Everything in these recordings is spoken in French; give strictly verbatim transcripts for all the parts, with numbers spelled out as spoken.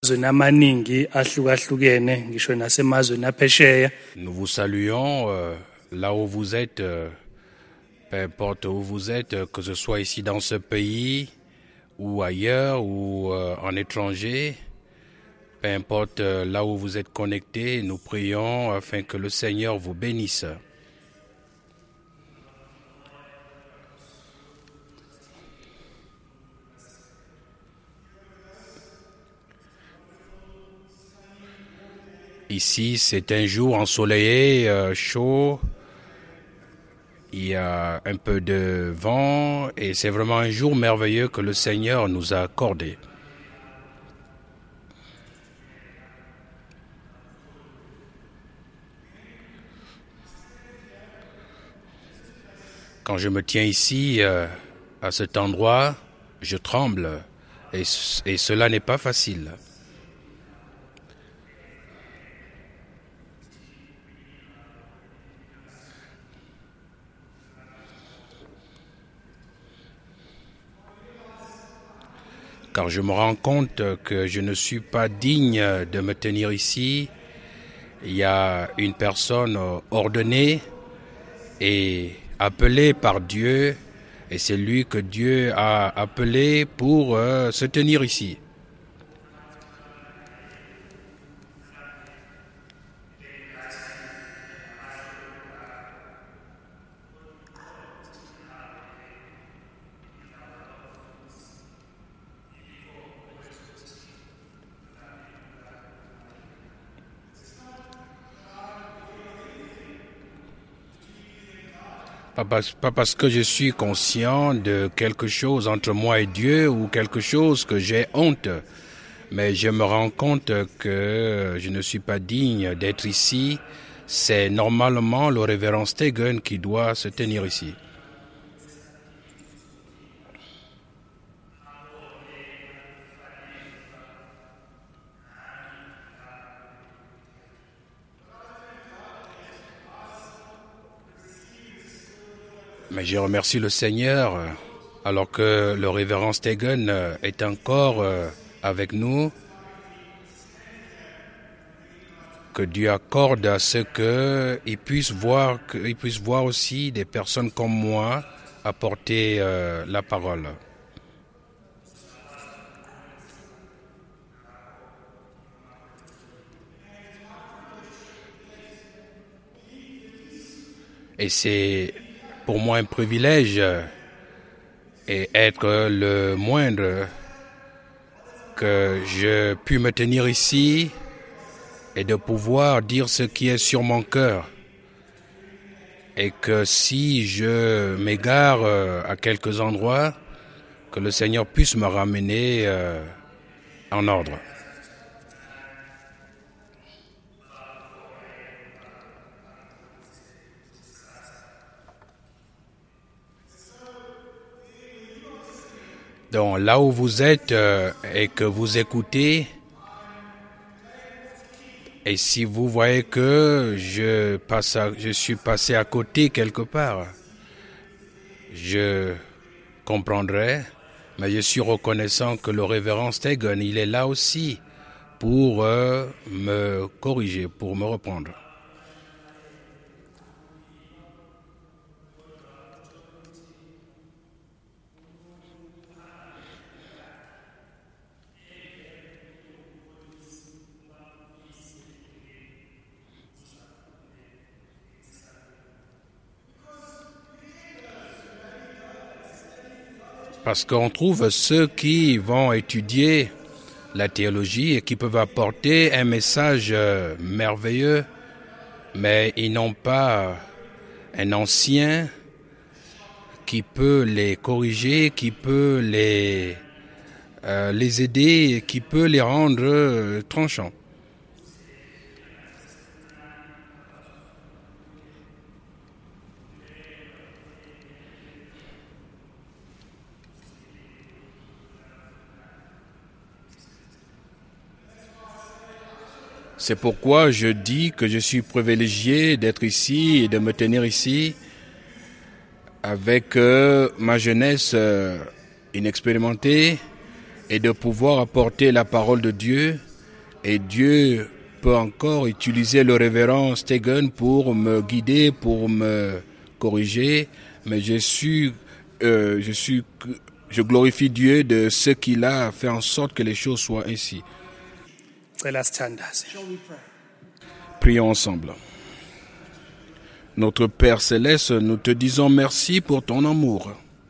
Nous vous saluons euh, là où vous êtes, euh, peu importe où vous êtes, euh, que ce soit ici dans ce pays ou ailleurs ou euh, en étranger, peu importe euh, là où vous êtes connectés, nous prions afin que le Seigneur vous bénisse. Ici, c'est un jour ensoleillé, euh, chaud. Il y a un peu de vent et c'est vraiment un jour merveilleux que le Seigneur nous a accordé. Quand je me tiens ici, euh, à cet endroit, je tremble et, et cela n'est pas facile. Car je me rends compte que je ne suis pas digne de me tenir ici. Il y a une personne ordonnée et appelée par Dieu, et c'est lui que Dieu a appelé pour euh, se tenir ici. Pas parce que je suis conscient de quelque chose entre moi et Dieu ou quelque chose que j'ai honte, mais je me rends compte que je ne suis pas digne d'être ici. C'est normalement le révérend Stegen qui doit se tenir ici. Mais je remercie le Seigneur, alors que le révérend Stegen est encore avec nous, que Dieu accorde à ce qu'il puisse voir, qu'il puisse voir aussi des personnes comme moi apporter euh, la parole. Et c'est pour moi un privilège et être le moindre que je puis me tenir ici et de pouvoir dire ce qui est sur mon cœur. Et que si je m'égare à quelques endroits, que le Seigneur puisse me ramener euh, en ordre. Donc là où vous êtes euh, et que vous écoutez, et si vous voyez que je, passe à, je suis passé à côté quelque part, je comprendrai, mais je suis reconnaissant que le révérend Stegen, il est là aussi pour euh, me corriger, pour me reprendre. Parce qu'on trouve ceux qui vont étudier la théologie et qui peuvent apporter un message euh, merveilleux, mais ils n'ont pas un ancien qui peut les corriger, qui peut les, euh, les aider, qui peut les rendre euh, tranchants. C'est pourquoi je dis que je suis privilégié d'être ici et de me tenir ici avec euh, ma jeunesse euh, inexpérimentée et de pouvoir apporter la parole de Dieu Et Dieu peut encore utiliser le révérend Stegen pour me guider, pour me corriger. Mais je suis, euh, je suis, je glorifie Dieu de ce qu'il a fait en sorte que les choses soient ainsi. Prions ensemble. Notre Père Céleste, nous te disons merci pour ton amour.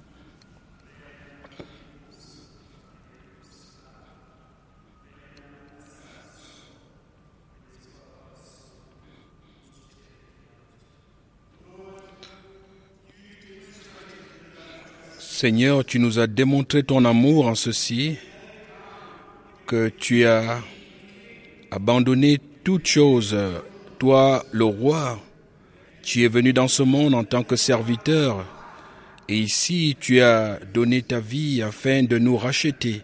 Seigneur, tu nous as démontré ton amour en ceci, que tu as abandonné toute chose. Toi, le roi, tu es venu dans ce monde en tant que serviteur. Et ici, tu as donné ta vie afin de nous racheter.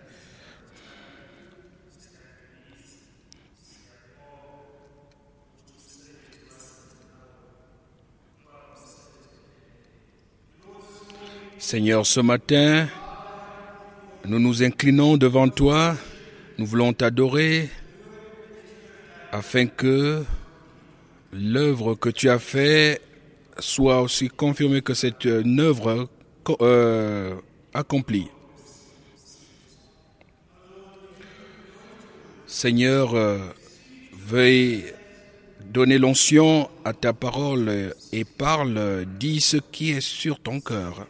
Seigneur, ce matin, nous nous inclinons devant toi, nous voulons t'adorer, afin que l'œuvre que tu as faite soit aussi confirmée que cette œuvre euh, accomplie. Seigneur, euh, veuille donner l'onction à ta parole et parle, dis ce qui est sur ton cœur.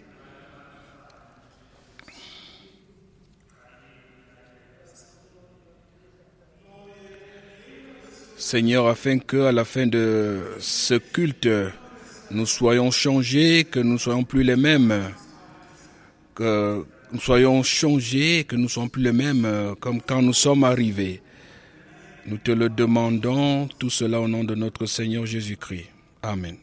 Seigneur, afin qu'à la fin de ce culte, nous soyons changés, que nous ne soyons plus les mêmes, que nous soyons changés, que nous ne soyons plus les mêmes comme quand nous sommes arrivés. Nous te le demandons, tout cela au nom de notre Seigneur Jésus-Christ. Amen.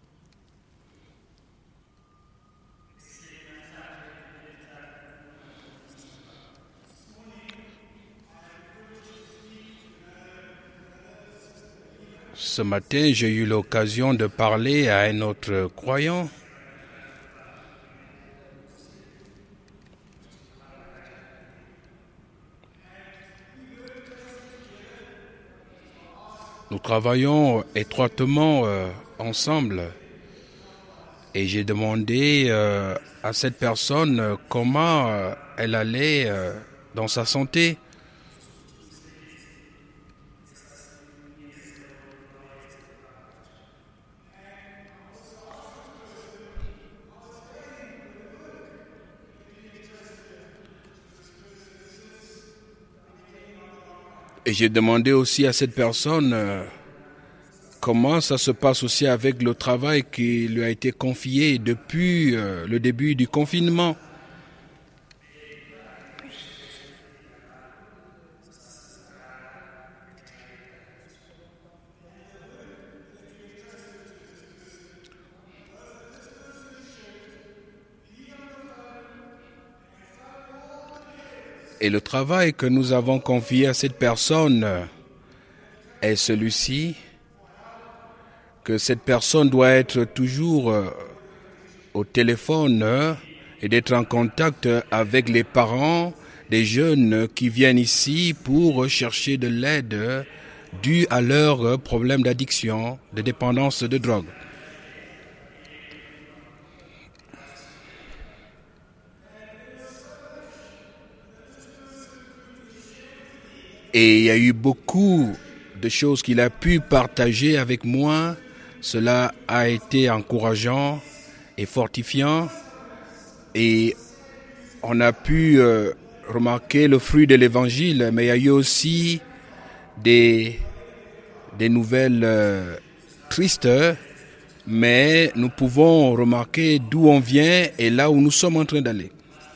Ce matin, j'ai eu l'occasion de parler à un autre croyant. Nous travaillons étroitement euh, ensemble et j'ai demandé euh, à cette personne euh, comment euh, elle allait euh, dans sa santé. Et j'ai demandé aussi à cette personne euh, comment ça se passe aussi avec le travail qui lui a été confié depuis euh, le début du confinement. Et le travail que nous avons confié à cette personne est celui-ci, que cette personne doit être toujours au téléphone et d'être en contact avec les parents des jeunes qui viennent ici pour chercher de l'aide due à leurs problèmes d'addiction, de dépendance de drogue. Et il y a eu beaucoup de choses qu'il a pu partager avec moi. Cela a été encourageant et fortifiant. Et on a pu euh, remarquer le fruit de l'évangile, mais il y a eu aussi des, des nouvelles euh, tristes. Mais nous pouvons remarquer d'où on vient et là où nous sommes en train d'aller.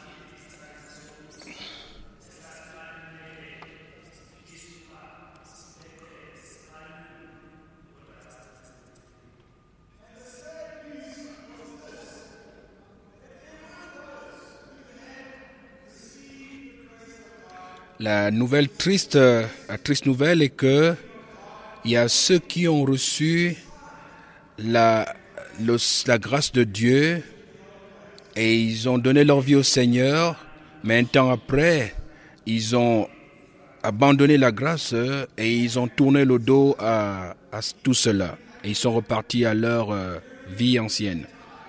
La nouvelle triste, la triste nouvelle est que il y a ceux qui ont reçu la, le, la grâce de Dieu et ils ont donné leur vie au Seigneur, mais un temps après, ils ont abandonné la grâce et ils ont tourné le dos à, à tout cela. Et ils sont repartis à leur euh, vie ancienne.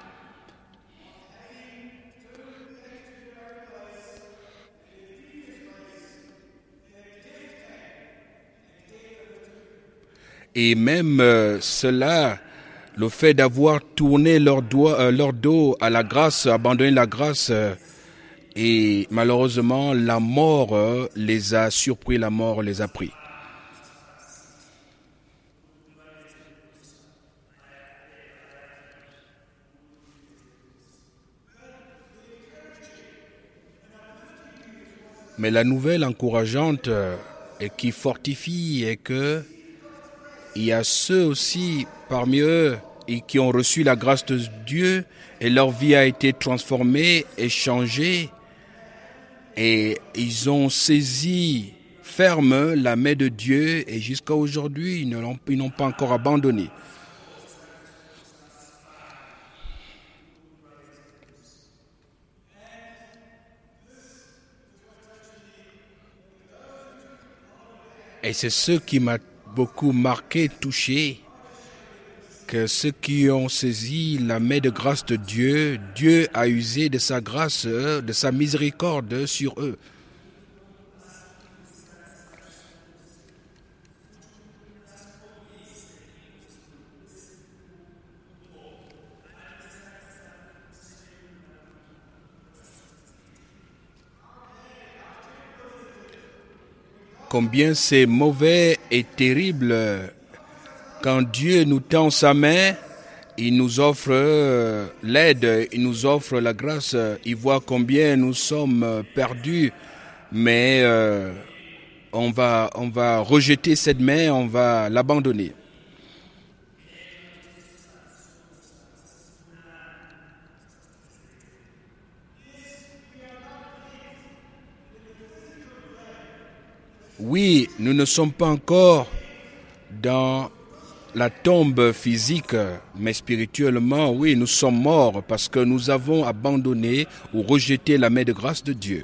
Et même euh, cela, le fait d'avoir tourné leur, doigt, euh, leur dos à la grâce, abandonné la grâce, euh, et malheureusement, la mort euh, les a surpris, la mort les a pris. Mais la nouvelle encourageante euh, et qui fortifie est que il y a ceux aussi parmi eux et qui ont reçu la grâce de Dieu et leur vie a été transformée et changée et ils ont saisi ferme la main de Dieu et jusqu'à aujourd'hui ils ne l'ont, ils n'ont pas encore abandonné. Et c'est ce qui m'a beaucoup marqué, touché, que ceux qui ont saisi la main de grâce de Dieu, Dieu a usé de sa grâce, de sa miséricorde sur eux. Combien c'est mauvais et terrible quand Dieu nous tend sa main, il nous offre l'aide, il nous offre la grâce, il voit combien nous sommes perdus, mais euh, on va, on va rejeter cette main, on va l'abandonner. Oui, nous ne sommes pas encore dans la tombe physique, mais spirituellement, oui, nous sommes morts parce que nous avons abandonné ou rejeté la main de grâce de Dieu.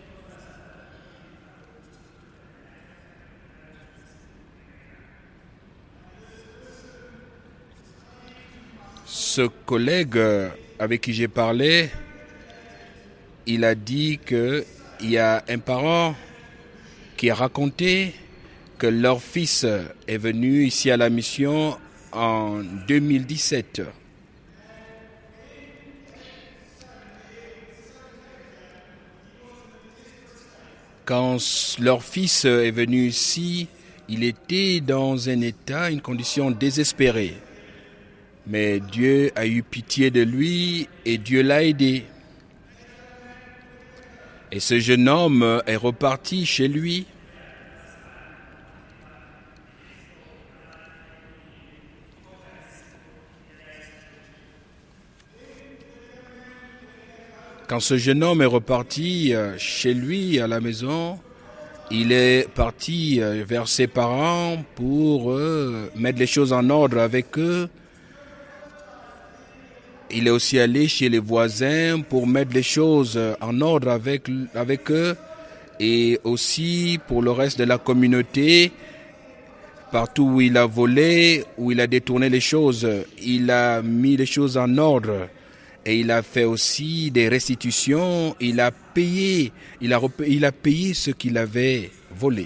Ce collègue avec qui j'ai parlé, il a dit qu'il y a un parent qui a raconté que leur fils est venu ici à la mission en deux mille dix-sept. Quand leur fils est venu ici, il était dans un état, une condition désespérée. Mais Dieu a eu pitié de lui et Dieu l'a aidé. Et ce jeune homme est reparti chez lui. Quand ce jeune homme est reparti chez lui à la maison, il est parti vers ses parents pour mettre les choses en ordre avec eux. Il est aussi allé chez les voisins pour mettre les choses en ordre avec, avec eux et aussi pour le reste de la communauté. Partout où il a volé, où il a détourné les choses, il a mis les choses en ordre. Et il a fait aussi des restitutions, il a payé, il a, il a payé ce qu'il avait volé.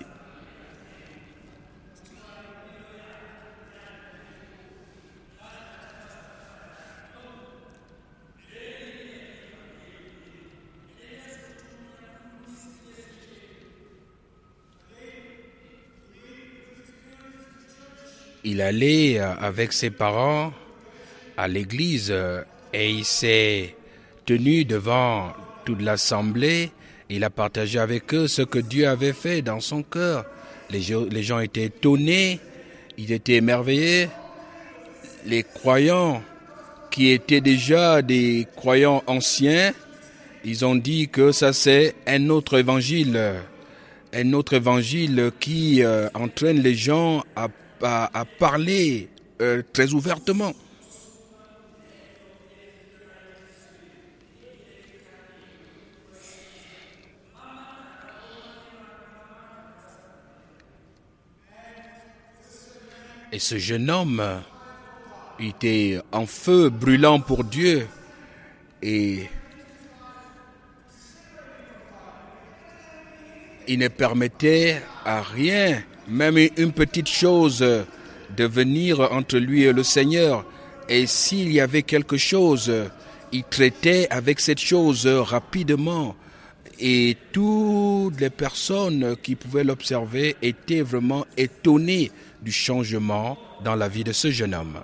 Il allait avec ses parents à l'église et il s'est tenu devant toute l'assemblée. Il a partagé avec eux ce que Dieu avait fait dans son cœur. Les gens, les gens étaient étonnés, ils étaient émerveillés. Les croyants qui étaient déjà des croyants anciens, ils ont dit que ça c'est un autre évangile, un autre évangile qui euh, entraîne les gens à À, à parler euh, très ouvertement. Et ce jeune homme était en feu brûlant pour Dieu. Et il ne permettait à rien, même une petite chose, de venir entre lui et le Seigneur. Et s'il y avait quelque chose, il traitait avec cette chose rapidement. Et toutes les personnes qui pouvaient l'observer étaient vraiment étonnées du changement dans la vie de ce jeune homme.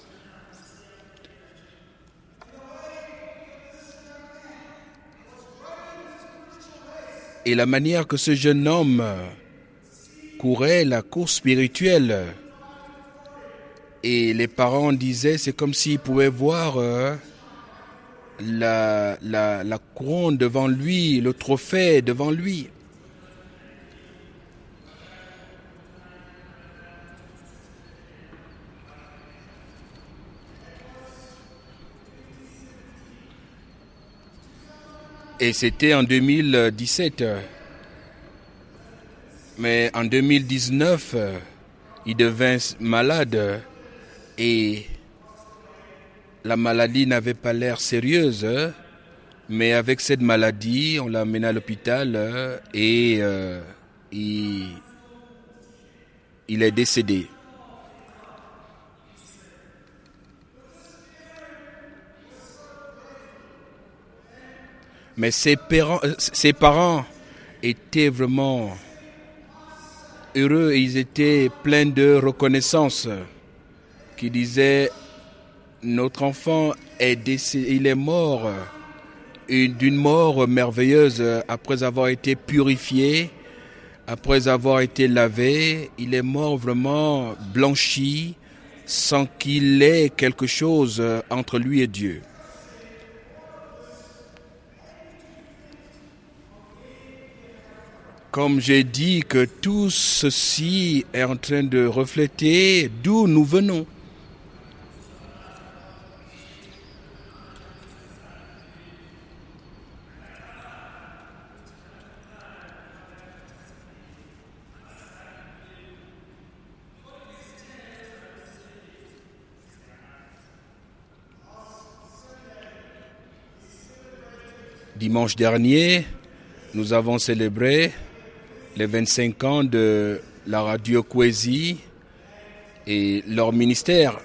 Et la manière que ce jeune homme courait la course spirituelle, et les parents disaient, c'est comme s'ils pouvaient voir euh, la, la, la couronne devant lui, le trophée devant lui. Et c'était en deux mille dix-sept. Mais en deux mille dix-neuf, il devint malade et la maladie n'avait pas l'air sérieuse. Mais avec cette maladie, on l'a amené à l'hôpital et euh, il, il est décédé. Mais ses parents, ses parents étaient vraiment heureux et ils étaient pleins de reconnaissance. Qui disaient, notre enfant est décédé, il est mort d'une mort merveilleuse après avoir été purifié, après avoir été lavé. Il est mort vraiment blanchi sans qu'il ait quelque chose entre lui et Dieu. Comme j'ai dit que tout ceci est en train de refléter d'où nous venons. Dimanche dernier, nous avons célébré les vingt-cinq ans de la radio Kwezi et leur ministère.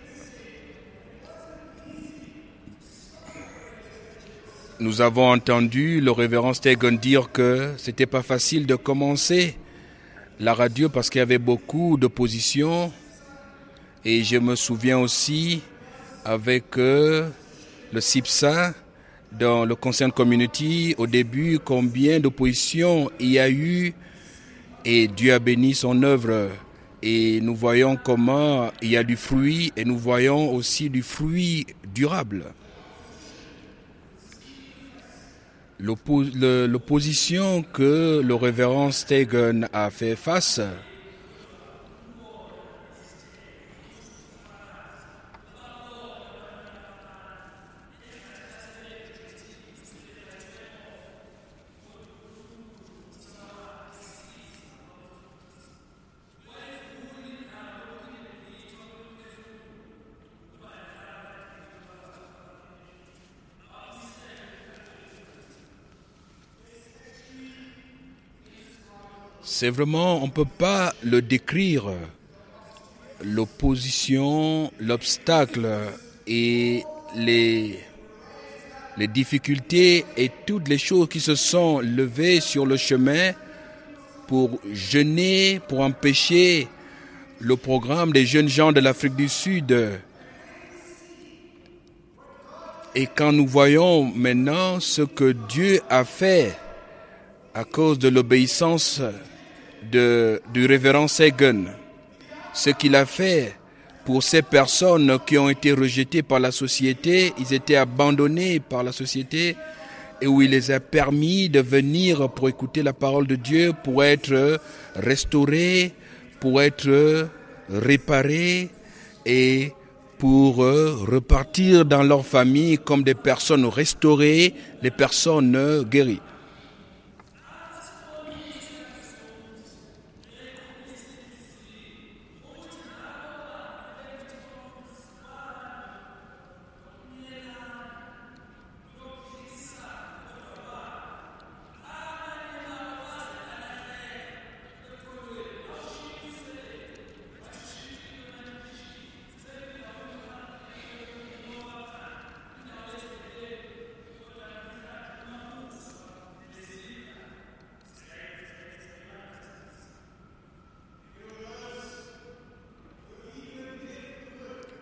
Nous avons entendu le révérend Stegen dire que c'était pas facile de commencer la radio parce qu'il y avait beaucoup d'opposition. Et je me souviens aussi avec euh, le C I P S A, dans le Concern Community, au début, combien d'opposition il y a eu, et Dieu a béni son œuvre. Et nous voyons comment il y a du fruit, et nous voyons aussi du fruit durable. L'oppo- le, l'opposition que le révérend Stegen a fait face, c'est vraiment, on ne peut pas le décrire, l'opposition, l'obstacle et les, les difficultés et toutes les choses qui se sont levées sur le chemin pour gêner, pour empêcher le programme des jeunes gens de l'Afrique du Sud. Et quand nous voyons maintenant ce que Dieu a fait à cause de l'obéissance de, du révérend Stegen, ce qu'il a fait pour ces personnes qui ont été rejetées par la société, ils étaient abandonnés par la société, et où il les a permis de venir pour écouter la parole de Dieu, pour être restaurés, pour être réparés et pour repartir dans leur famille comme des personnes restaurées, des personnes guéries.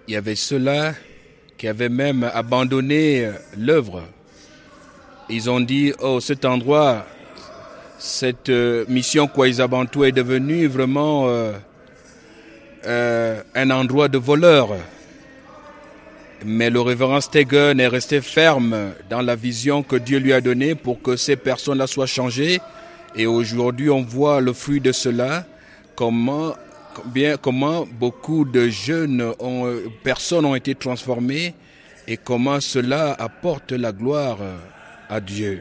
il y avait ceux-là qui avaient même abandonné l'œuvre. Ils ont dit, oh, cet endroit, cette euh, mission Kwaizabantu est devenue vraiment euh, euh, un endroit de voleurs. Mais le révérend Stegen est resté ferme dans la vision que Dieu lui a donnée pour que ces personnes-là soient changées. Et aujourd'hui, on voit le fruit de cela, comment, bien, comment beaucoup de jeunes ont, personnes ont été transformées et comment cela apporte la gloire à Dieu.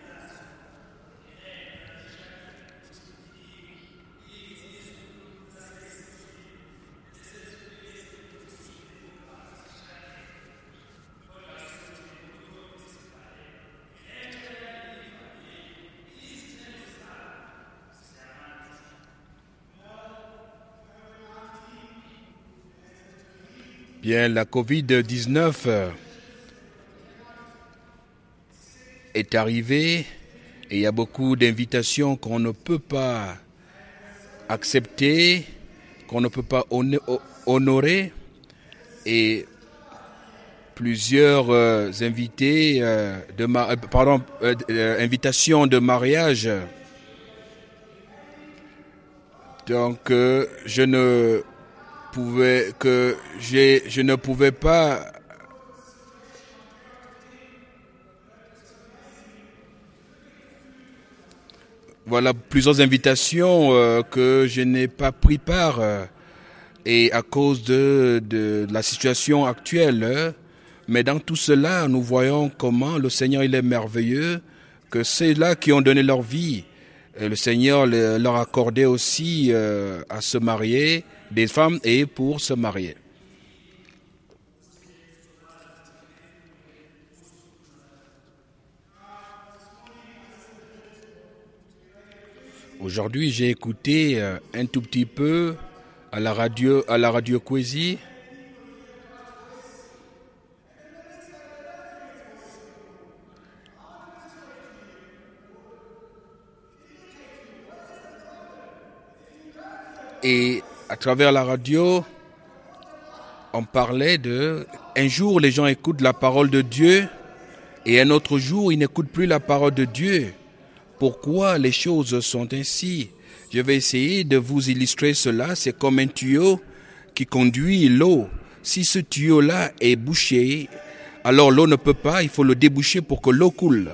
Bien, la covid dix-neuf est arrivée et il y a beaucoup d'invitations qu'on ne peut pas accepter, qu'on ne peut pas honorer et plusieurs euh, invités euh, de ma, euh, pardon, euh, euh, invitations de mariage. Donc euh, je ne pouvais que j'ai je ne pouvais pas voilà plusieurs invitations euh, que je n'ai pas pris part euh, et à cause de, de, de la situation actuelle. Euh, mais dans tout cela, nous voyons comment le Seigneur il est merveilleux, que ceux-là qui ont donné leur vie, euh, le Seigneur le, leur accordait aussi euh, à se marier, des femmes et pour se marier. Aujourd'hui, j'ai écouté euh, un tout petit peu à la radio, à la radio Kwezi. Et à travers la radio, on parlait de... Un jour, les gens écoutent la parole de Dieu et un autre jour, ils n'écoutent plus la parole de Dieu. Pourquoi les choses sont ainsi? Je vais essayer de vous illustrer cela. C'est comme un tuyau qui conduit l'eau. Si ce tuyau-là est bouché, alors l'eau ne peut pas, il faut le déboucher pour que l'eau coule.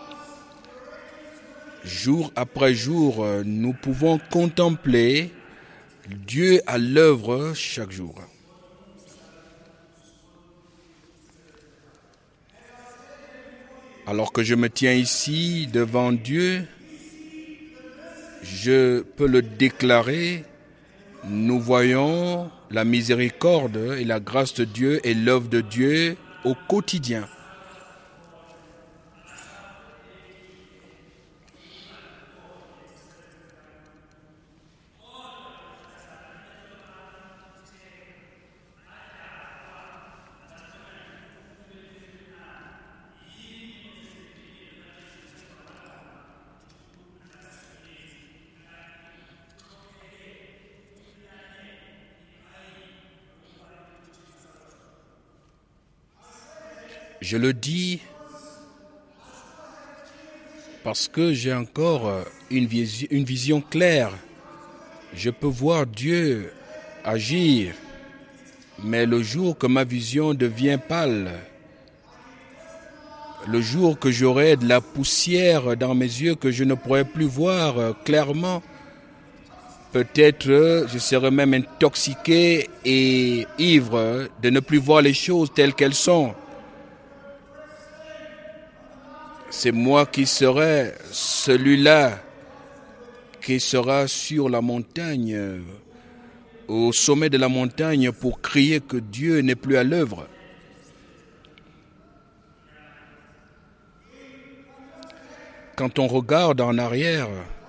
Jour après jour, nous pouvons contempler Dieu à l'œuvre chaque jour. Alors que je me tiens ici devant Dieu, je peux le déclarer, nous voyons la miséricorde et la grâce de Dieu et l'œuvre de Dieu au quotidien. Je le dis parce que j'ai encore une vision, une vision claire. Je peux voir Dieu agir, mais le jour que ma vision devient pâle, le jour que j'aurai de la poussière dans mes yeux que je ne pourrai plus voir clairement, peut-être je serai même intoxiqué et ivre de ne plus voir les choses telles qu'elles sont. C'est moi qui serai celui-là qui sera sur la montagne, au sommet de la montagne pour crier que Dieu n'est plus à l'œuvre. Quand on regarde en arrière,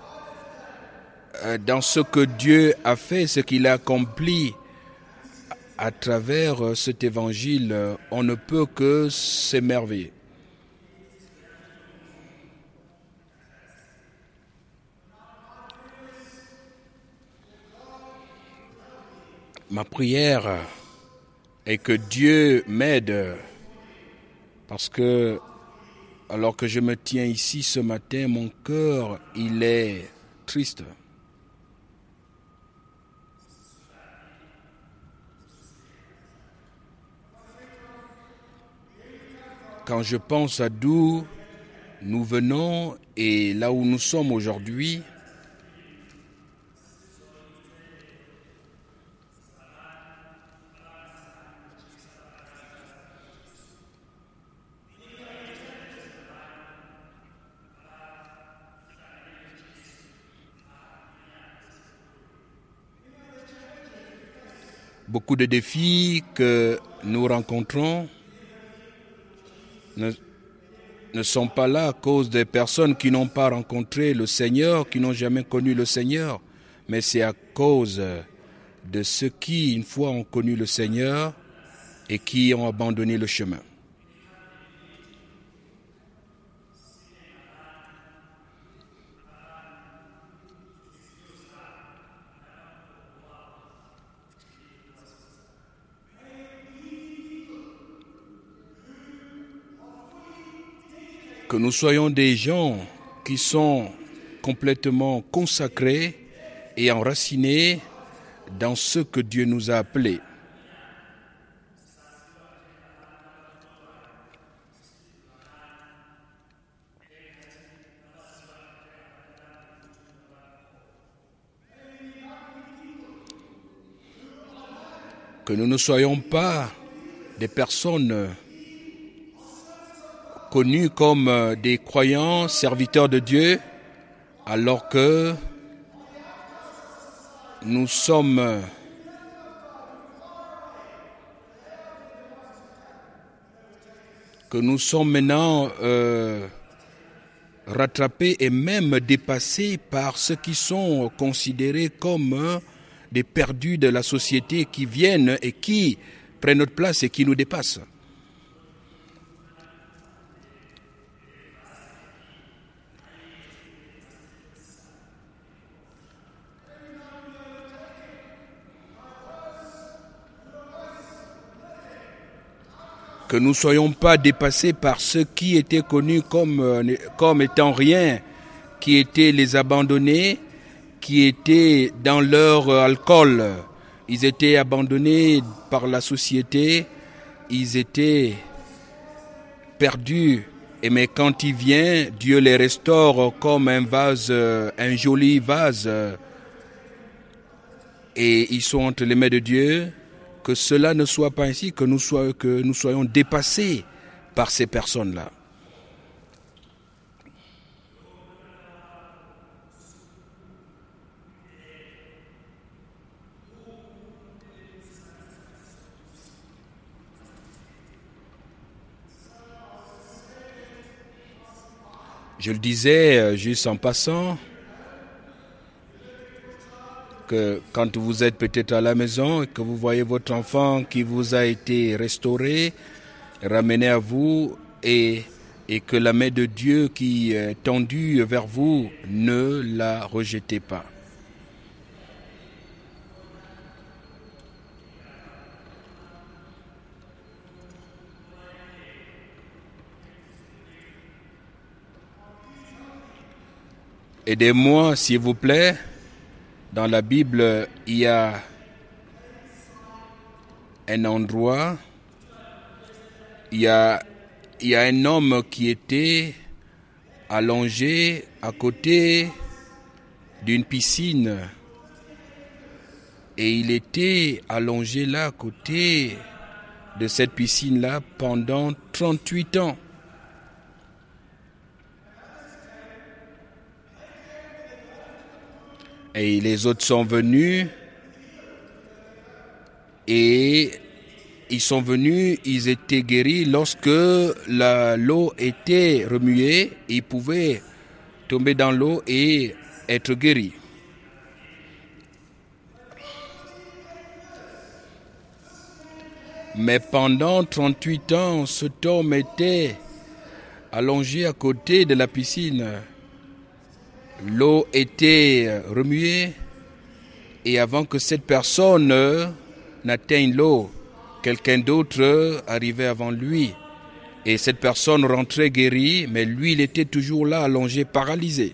dans ce que Dieu a fait, ce qu'il a accompli à travers cet évangile, on ne peut que s'émerveiller. Ma prière et que Dieu m'aide, parce que alors que je me tiens ici ce matin, mon cœur, il est triste. Quand je pense à d'où nous venons et là où nous sommes aujourd'hui, beaucoup de défis que nous rencontrons ne, ne sont pas là à cause des personnes qui n'ont pas rencontré le Seigneur, qui n'ont jamais connu le Seigneur, mais c'est à cause de ceux qui, une fois, ont connu le Seigneur et qui ont abandonné le chemin. Que nous soyons des gens qui sont complètement consacrés et enracinés dans ce que Dieu nous a appelés. Que nous ne soyons pas des personnes connus comme des croyants, serviteurs de Dieu, alors que nous sommes que nous sommes maintenant euh, rattrapés et même dépassés par ceux qui sont considérés comme euh, des perdus de la société qui viennent et qui prennent notre place et qui nous dépassent. Que nous ne soyons pas dépassés par ceux qui étaient connus comme, comme étant rien, qui étaient les abandonnés, qui étaient dans leur alcool. Ils étaient abandonnés par la société, ils étaient perdus. Et mais quand il vient, Dieu les restaure comme un vase, un joli vase. Et ils sont entre les mains de Dieu. Que cela ne soit pas ainsi, que nous, soyons, que nous soyons dépassés par ces personnes-là. Je le disais juste en passant, que quand vous êtes peut-être à la maison et que vous voyez votre enfant qui vous a été restauré, ramené à vous et, et que la main de Dieu qui est tendue vers vous, ne la rejetez pas. Aidez-moi, s'il vous plaît. Dans la Bible, il y a un endroit, il y a, il y a un homme qui était allongé à côté d'une piscine. Et il était allongé là, à côté de cette piscine-là, pendant trente-huit ans. Et les autres sont venus et ils sont venus, ils étaient guéris lorsque la, l'eau était remuée, ils pouvaient tomber dans l'eau et être guéris. Mais pendant trente-huit ans, cet homme était allongé à côté de la piscine. L'eau était remuée et avant que cette personne n'atteigne l'eau, quelqu'un d'autre arrivait avant lui. Et cette personne rentrait guérie, mais lui, il était toujours là, allongé, paralysé.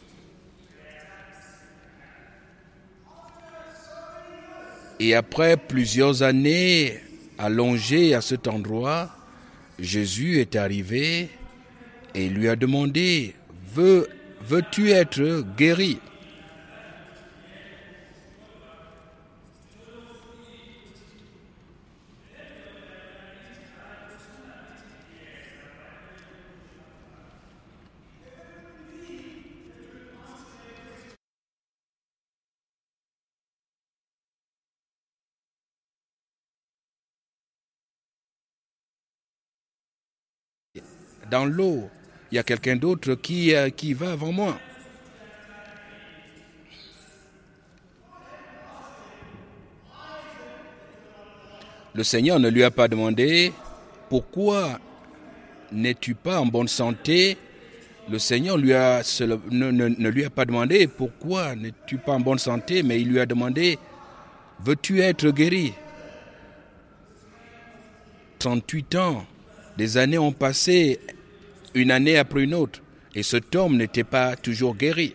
Et après plusieurs années allongé à cet endroit, Jésus est arrivé et lui a demandé, Veux, veux-tu être guéri? Dans l'eau, il y a quelqu'un d'autre qui, euh, qui va avant moi. Le Seigneur ne lui a pas demandé « Pourquoi n'es-tu pas en bonne santé ?» Le Seigneur lui a, ne, ne, ne lui a pas demandé « Pourquoi n'es-tu pas en bonne santé ?» mais il lui a demandé « Veux-tu être guéri ?» trente-huit ans, des années ont passé, une année après une autre, et cet homme n'était pas toujours guéri.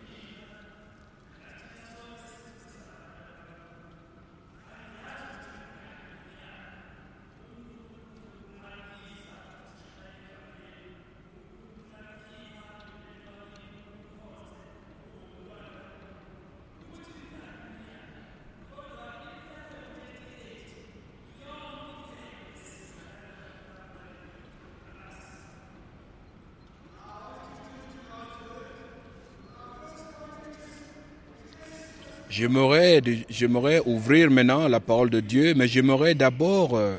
J'aimerais, j'aimerais ouvrir maintenant la parole de Dieu, mais j'aimerais d'abord euh,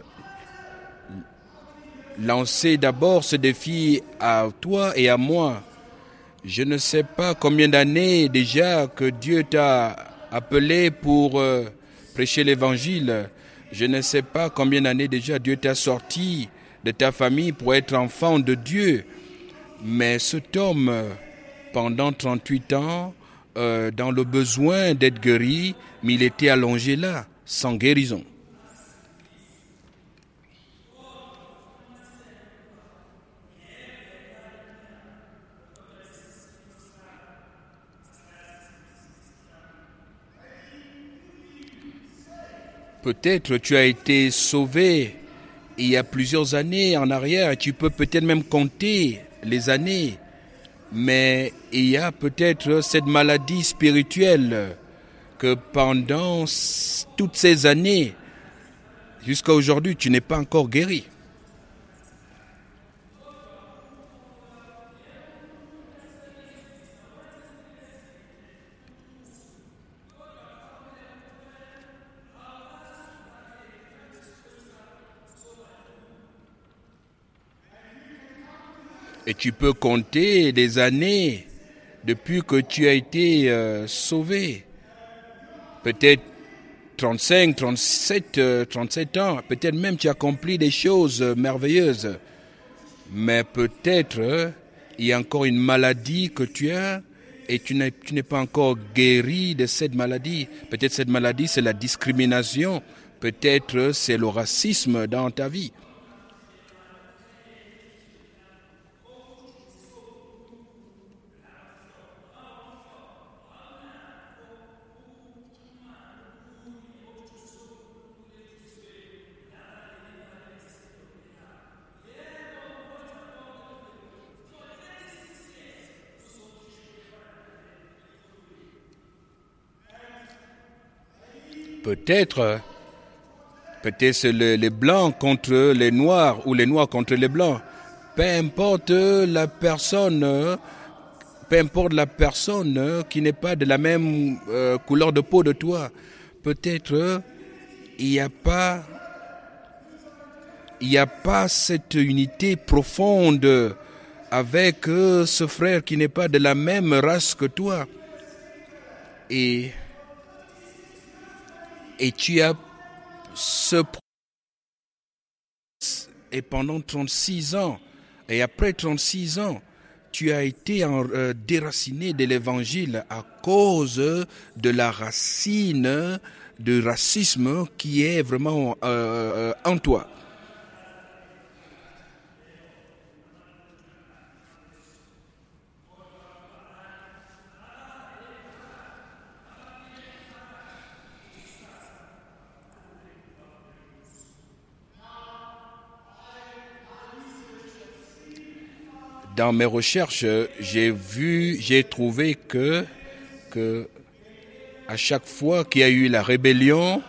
lancer d'abord ce défi à toi et à moi. Je ne sais pas combien d'années déjà que Dieu t'a appelé pour euh, prêcher l'évangile. Je ne sais pas combien d'années déjà Dieu t'a sorti de ta famille pour être enfant de Dieu. Mais cet homme, pendant trente-huit ans, Euh, dans le besoin d'être guéri, mais il était allongé là, sans guérison. Peut-être tu as été sauvé il y a plusieurs années en arrière, tu peux peut-être même compter les années. Mais il y a peut-être cette maladie spirituelle que pendant toutes ces années, jusqu'à aujourd'hui, tu n'es pas encore guéri. Et tu peux compter des années depuis que tu as été euh, sauvé. Peut-être trente-cinq, trente-sept, euh, trente-sept ans. Peut-être même tu as accompli des choses euh, merveilleuses. Mais peut-être euh, il y a encore une maladie que tu as et tu n'es, tu n'es pas encore guéri de cette maladie. Peut-être cette maladie, c'est la discrimination. Peut-être euh, c'est le racisme dans ta vie. Peut-être, peut-être c'est le, les blancs contre les noirs ou les noirs contre les blancs. Peu importe la personne, peu importe la personne qui n'est pas de la même euh, couleur de peau de toi. Peut-être il n'y a pas, il n'y a pas cette unité profonde avec euh, ce frère qui n'est pas de la même race que toi. Et Et tu as ce et pendant trente-six ans, et après trente-six ans, tu as été en, euh, déraciné de l'évangile à cause de la racine de racisme qui est vraiment euh, en toi. Dans mes recherches, j'ai vu, j'ai trouvé que, que à chaque fois qu'il y a eu la rébellion,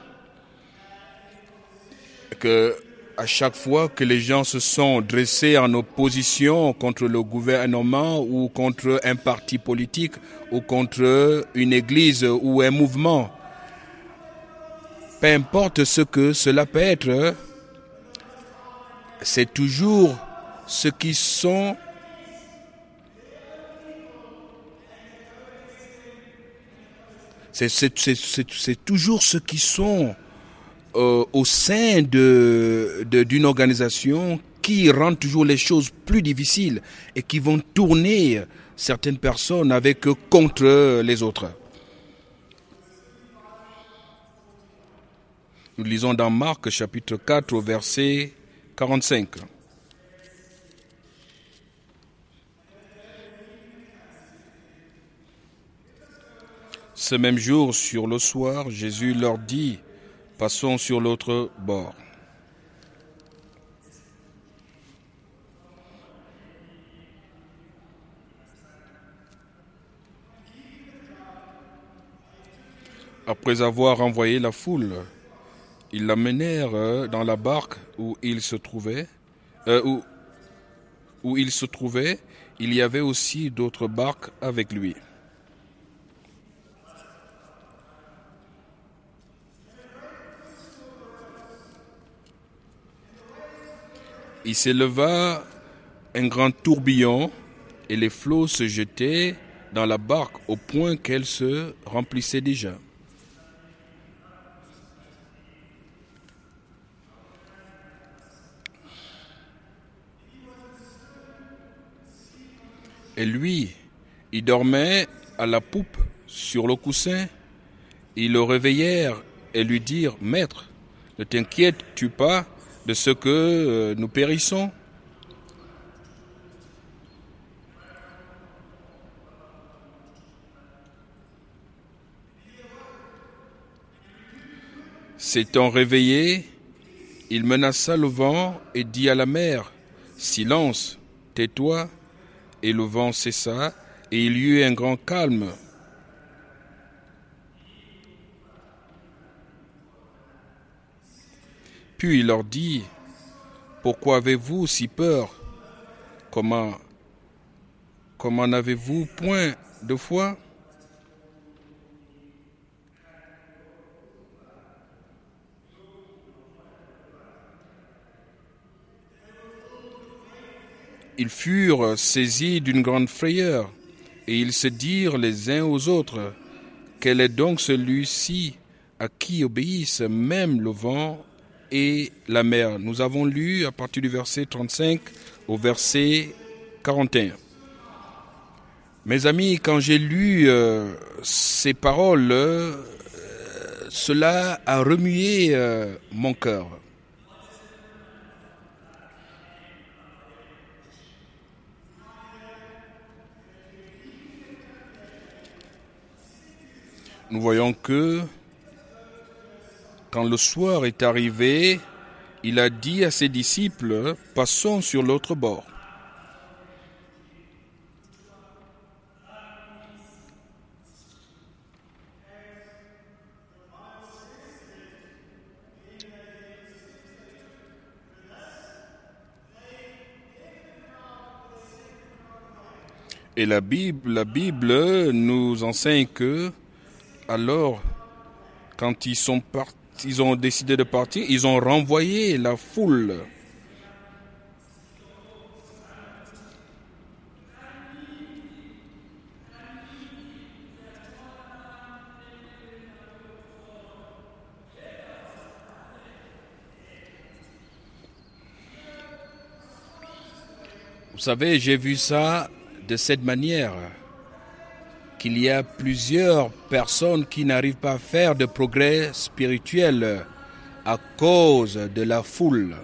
que à chaque fois que les gens se sont dressés en opposition contre le gouvernement ou contre un parti politique ou contre une église ou un mouvement, peu importe ce que cela peut être, c'est toujours ceux qui sont C'est, c'est, c'est, c'est, c'est toujours ceux qui sont euh, au sein de, de, d'une organisation qui rendent toujours les choses plus difficiles et qui vont tourner certaines personnes avec contre les autres. Nous lisons dans Marc chapitre quatre au verset quarante-cinq. Ce même jour, sur le soir, Jésus leur dit, « Passons sur l'autre bord. » Après avoir envoyé la foule, ils l'amenèrent dans la barque où il se trouvait. Euh, où, où il se trouvait, il y avait aussi d'autres barques avec lui. Il s'éleva un grand tourbillon et les flots se jetaient dans la barque au point qu'elle se remplissait déjà. Et lui, il dormait à la poupe sur le coussin. Ils le réveillèrent et lui dirent, « Maître, ne t'inquiètes-tu pas de ce que nous périssons ?» S'étant réveillé, il menaça le vent et dit à la mer, « Silence, tais-toi !» Et le vent cessa, et il y eut un grand calme. Puis il leur dit, « Pourquoi avez-vous si peur ? Comment, comment n'avez-vous point de foi ?» Ils furent saisis d'une grande frayeur, et ils se dirent les uns aux autres, « Quel est donc celui-ci à qui obéissent même le vent et la mer ?» Nous avons lu à partir du verset trente-cinq au verset quarante et un. Mes amis, quand j'ai lu euh, ces paroles, euh, cela a remué euh, mon cœur. Nous voyons que quand le soir est arrivé, il a dit à ses disciples, « Passons sur l'autre bord. » Et la Bible, la Bible nous enseigne que, alors, quand ils sont partis, ils ont décidé de partir, ils ont renvoyé la foule. Vous savez, j'ai vu ça de cette manière, qu'il y a plusieurs personnes qui n'arrivent pas à faire de progrès spirituel à cause de la foule.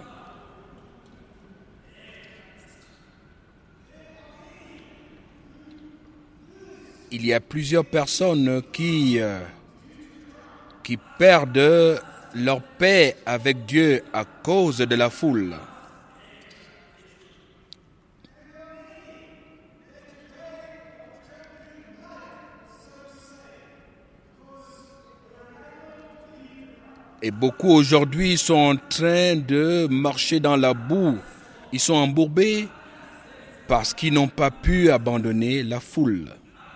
Il y a plusieurs personnes qui, euh, qui perdent leur paix avec Dieu à cause de la foule. Et beaucoup aujourd'hui sont en train de marcher dans la boue. Ils sont embourbés parce qu'ils n'ont pas pu abandonner la foule.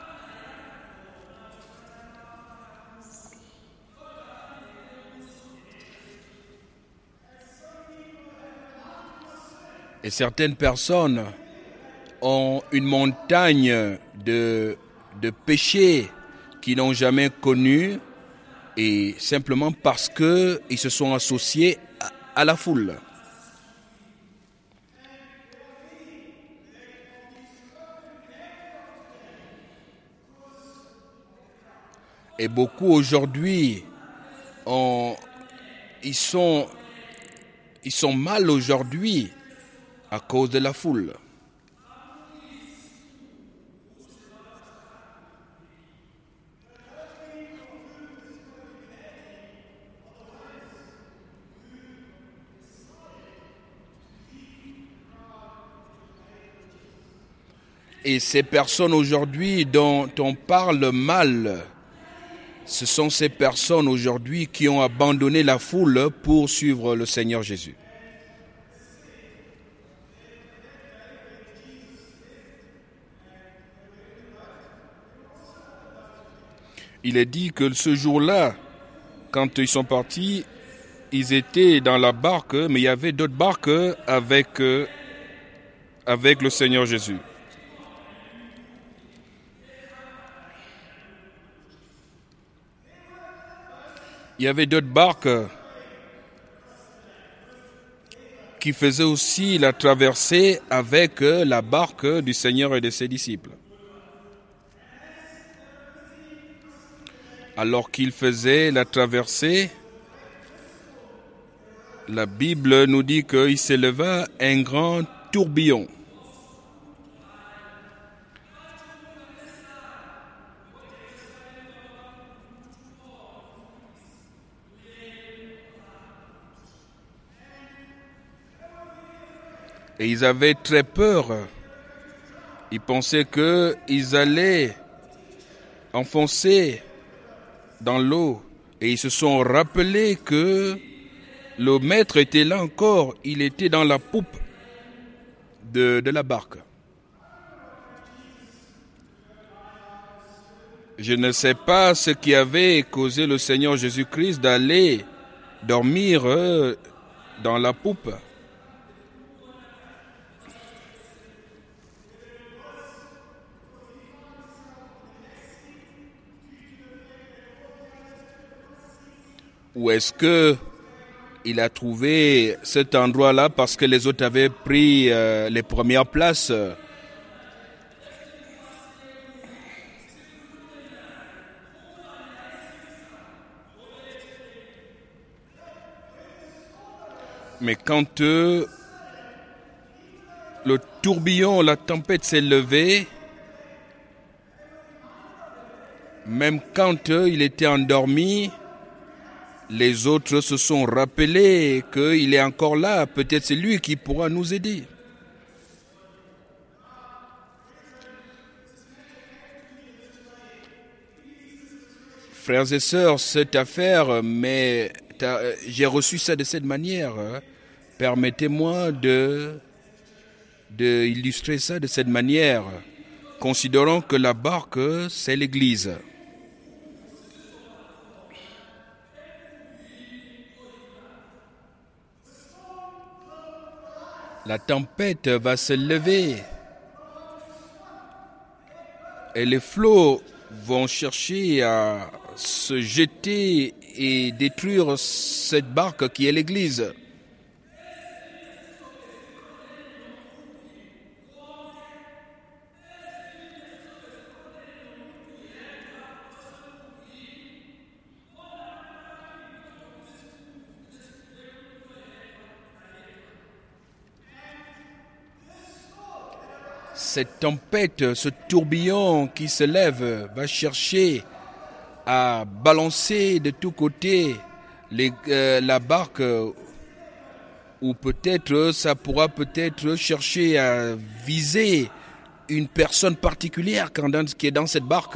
Et certaines personnes ont une montagne de, de péchés qu'ils n'ont jamais connus, et simplement parce qu'ils se sont associés à, à la foule. Et beaucoup aujourd'hui, ont, ils, sont, ils sont mal aujourd'hui à cause de la foule. Et ces personnes aujourd'hui dont on parle mal, ce sont ces personnes aujourd'hui qui ont abandonné la foule pour suivre le Seigneur Jésus. Il est dit que ce jour-là, quand ils sont partis, ils étaient dans la barque, mais il y avait d'autres barques avec, avec le Seigneur Jésus. Il y avait d'autres barques qui faisaient aussi la traversée avec la barque du Seigneur et de ses disciples. Alors qu'ils faisaient la traversée, la Bible nous dit qu'il s'éleva un grand tourbillon. Et ils avaient très peur. Ils pensaient qu'ils allaient enfoncer dans l'eau. Et ils se sont rappelés que le maître était là encore. Il était dans la poupe de, de la barque. Je ne sais pas ce qui avait causé le Seigneur Jésus-Christ d'aller dormir dans la poupe. Ou est-ce que il a trouvé cet endroit-là parce que les autres avaient pris euh, les premières places? Mais quand euh, le tourbillon, la tempête s'est levée, même quand euh, il était endormi, les autres se sont rappelés qu'il est encore là. Peut-être c'est lui qui pourra nous aider. Frères et sœurs, cette affaire, mais j'ai reçu ça de cette manière. Permettez-moi de, de illustrer ça de cette manière. Considérons que la barque, c'est l'Église. La tempête va se lever et les flots vont chercher à se jeter et détruire cette barque qui est l'Église. cette tempête, ce tourbillon qui se lève, va chercher à balancer de tous côtés les, euh, la barque, ou peut-être ça pourra peut-être chercher à viser une personne particulière qui est dans cette barque.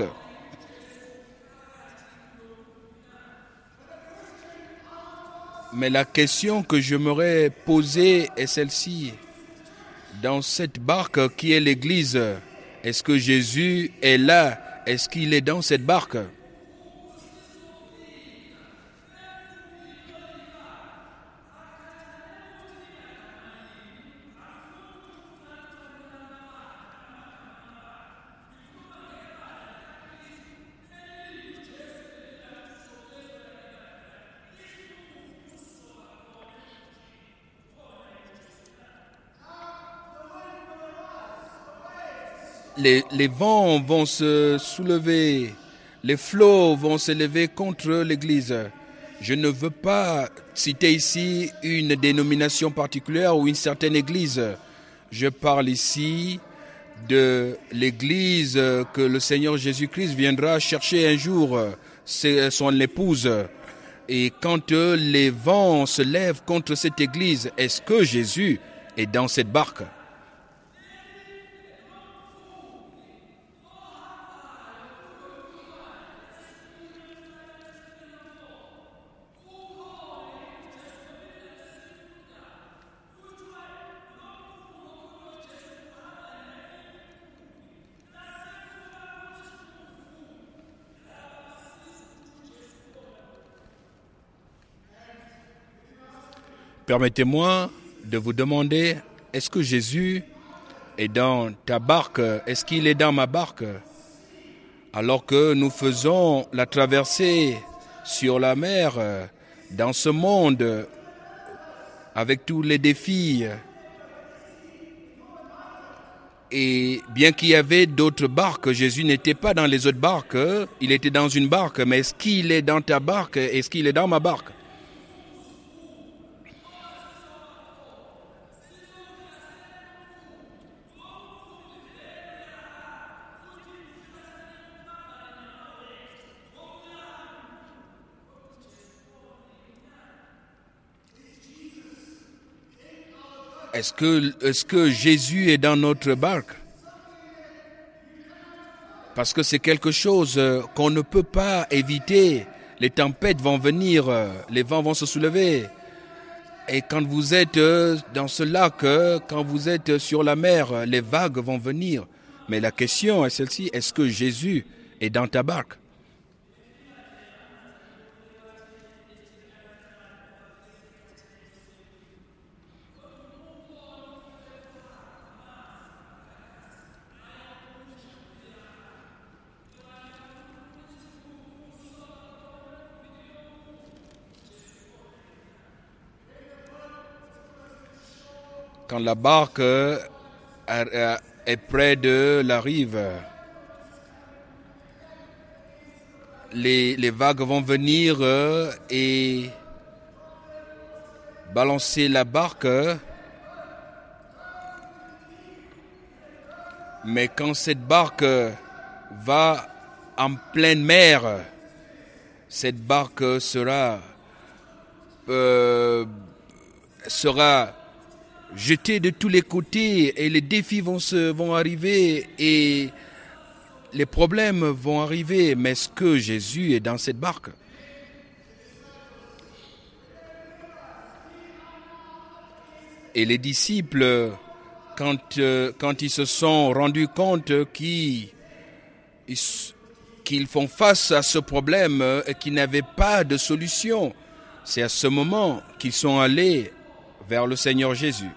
Mais la question que je m'aurais posée est celle-ci. Dans cette barque qui est l'Église, est-ce que Jésus est là? Est-ce qu'il est dans cette barque? Les, les vents vont se soulever, les flots vont s'élever contre l'Église. Je ne veux pas citer ici une dénomination particulière ou une certaine Église. Je parle ici de l'Église que le Seigneur Jésus-Christ viendra chercher un jour, c'est son épouse. Et quand les vents se lèvent contre cette Église, est-ce que Jésus est dans cette barque? Permettez-moi de vous demander, est-ce que Jésus est dans ta barque? Est-ce qu'il est dans ma barque? Alors que nous faisons la traversée sur la mer, dans ce monde, avec tous les défis. Et bien qu'il y avait d'autres barques, Jésus n'était pas dans les autres barques, il était dans une barque. Mais est-ce qu'il est dans ta barque? Est-ce qu'il est dans ma barque? Est-ce que, est-ce que Jésus est dans notre barque? Parce que c'est quelque chose qu'on ne peut pas éviter. Les tempêtes vont venir, les vents vont se soulever. Et quand vous êtes dans ce lac, quand vous êtes sur la mer, les vagues vont venir. Mais la question est celle-ci, est-ce que Jésus est dans ta barque? Quand la barque est près de la rive, les, les vagues vont venir et balancer la barque. Mais quand cette barque va en pleine mer, cette barque sera, euh, sera jeté de tous les côtés et les défis vont, se, vont arriver et les problèmes vont arriver. Mais est-ce que Jésus est dans cette barque? Et les disciples, quand, euh, quand ils se sont rendus compte qu'ils, qu'ils font face à ce problème et qu'ils n'avaient pas de solution, c'est à ce moment qu'ils sont allés vers le Seigneur Jésus.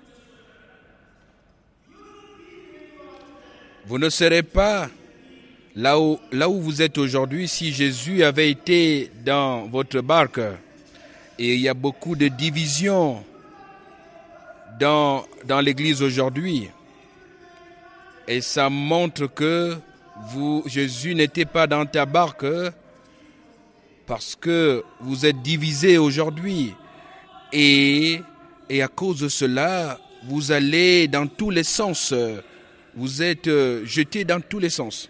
Vous ne serez pas Là où, là où vous êtes aujourd'hui, si Jésus avait été dans votre barque, et il y a beaucoup de divisions dans, dans l'Église aujourd'hui, et ça montre que vous, Jésus n'était pas dans ta barque parce que vous êtes divisés aujourd'hui. Et, et à cause de cela, vous allez dans tous les sens. Vous êtes jetés dans tous les sens.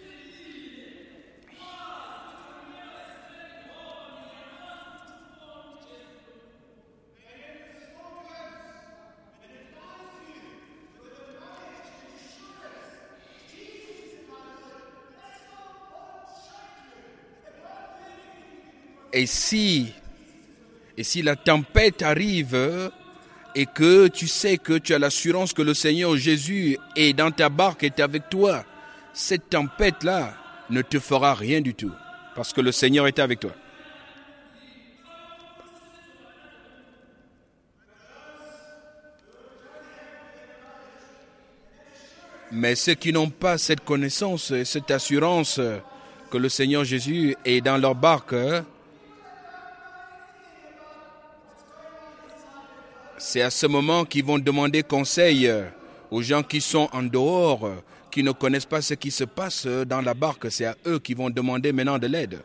Et si, et si la tempête arrive et que tu sais que tu as l'assurance que le Seigneur Jésus est dans ta barque, est avec toi, cette tempête-là ne te fera rien du tout parce que le Seigneur est avec toi. Mais ceux qui n'ont pas cette connaissance, cette assurance que le Seigneur Jésus est dans leur barque, c'est à ce moment qu'ils vont demander conseil aux gens qui sont en dehors, qui ne connaissent pas ce qui se passe dans la barque. C'est à eux qui vont demander maintenant de l'aide.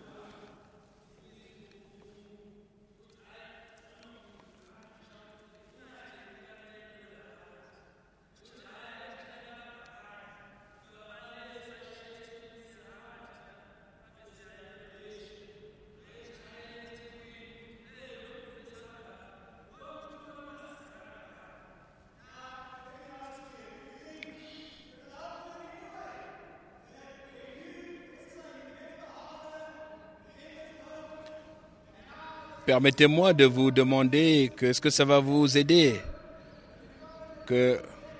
Permettez-moi de vous demander que est-ce que ça va vous aider que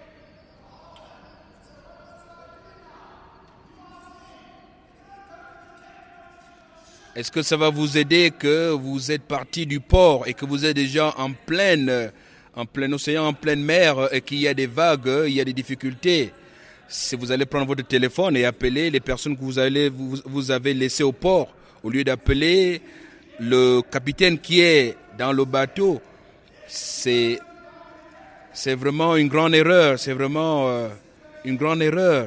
est-ce que ça va vous aider que vous êtes parti du port et que vous êtes déjà en pleine en plein océan, en pleine mer et qu'il y a des vagues, il y a des difficultés. Si vous allez prendre votre téléphone et appeler les personnes que vous allez vous, vous avez laissées au port au lieu d'appeler le capitaine qui est dans le bateau, c'est, c'est vraiment une grande erreur, c'est vraiment euh, une grande erreur.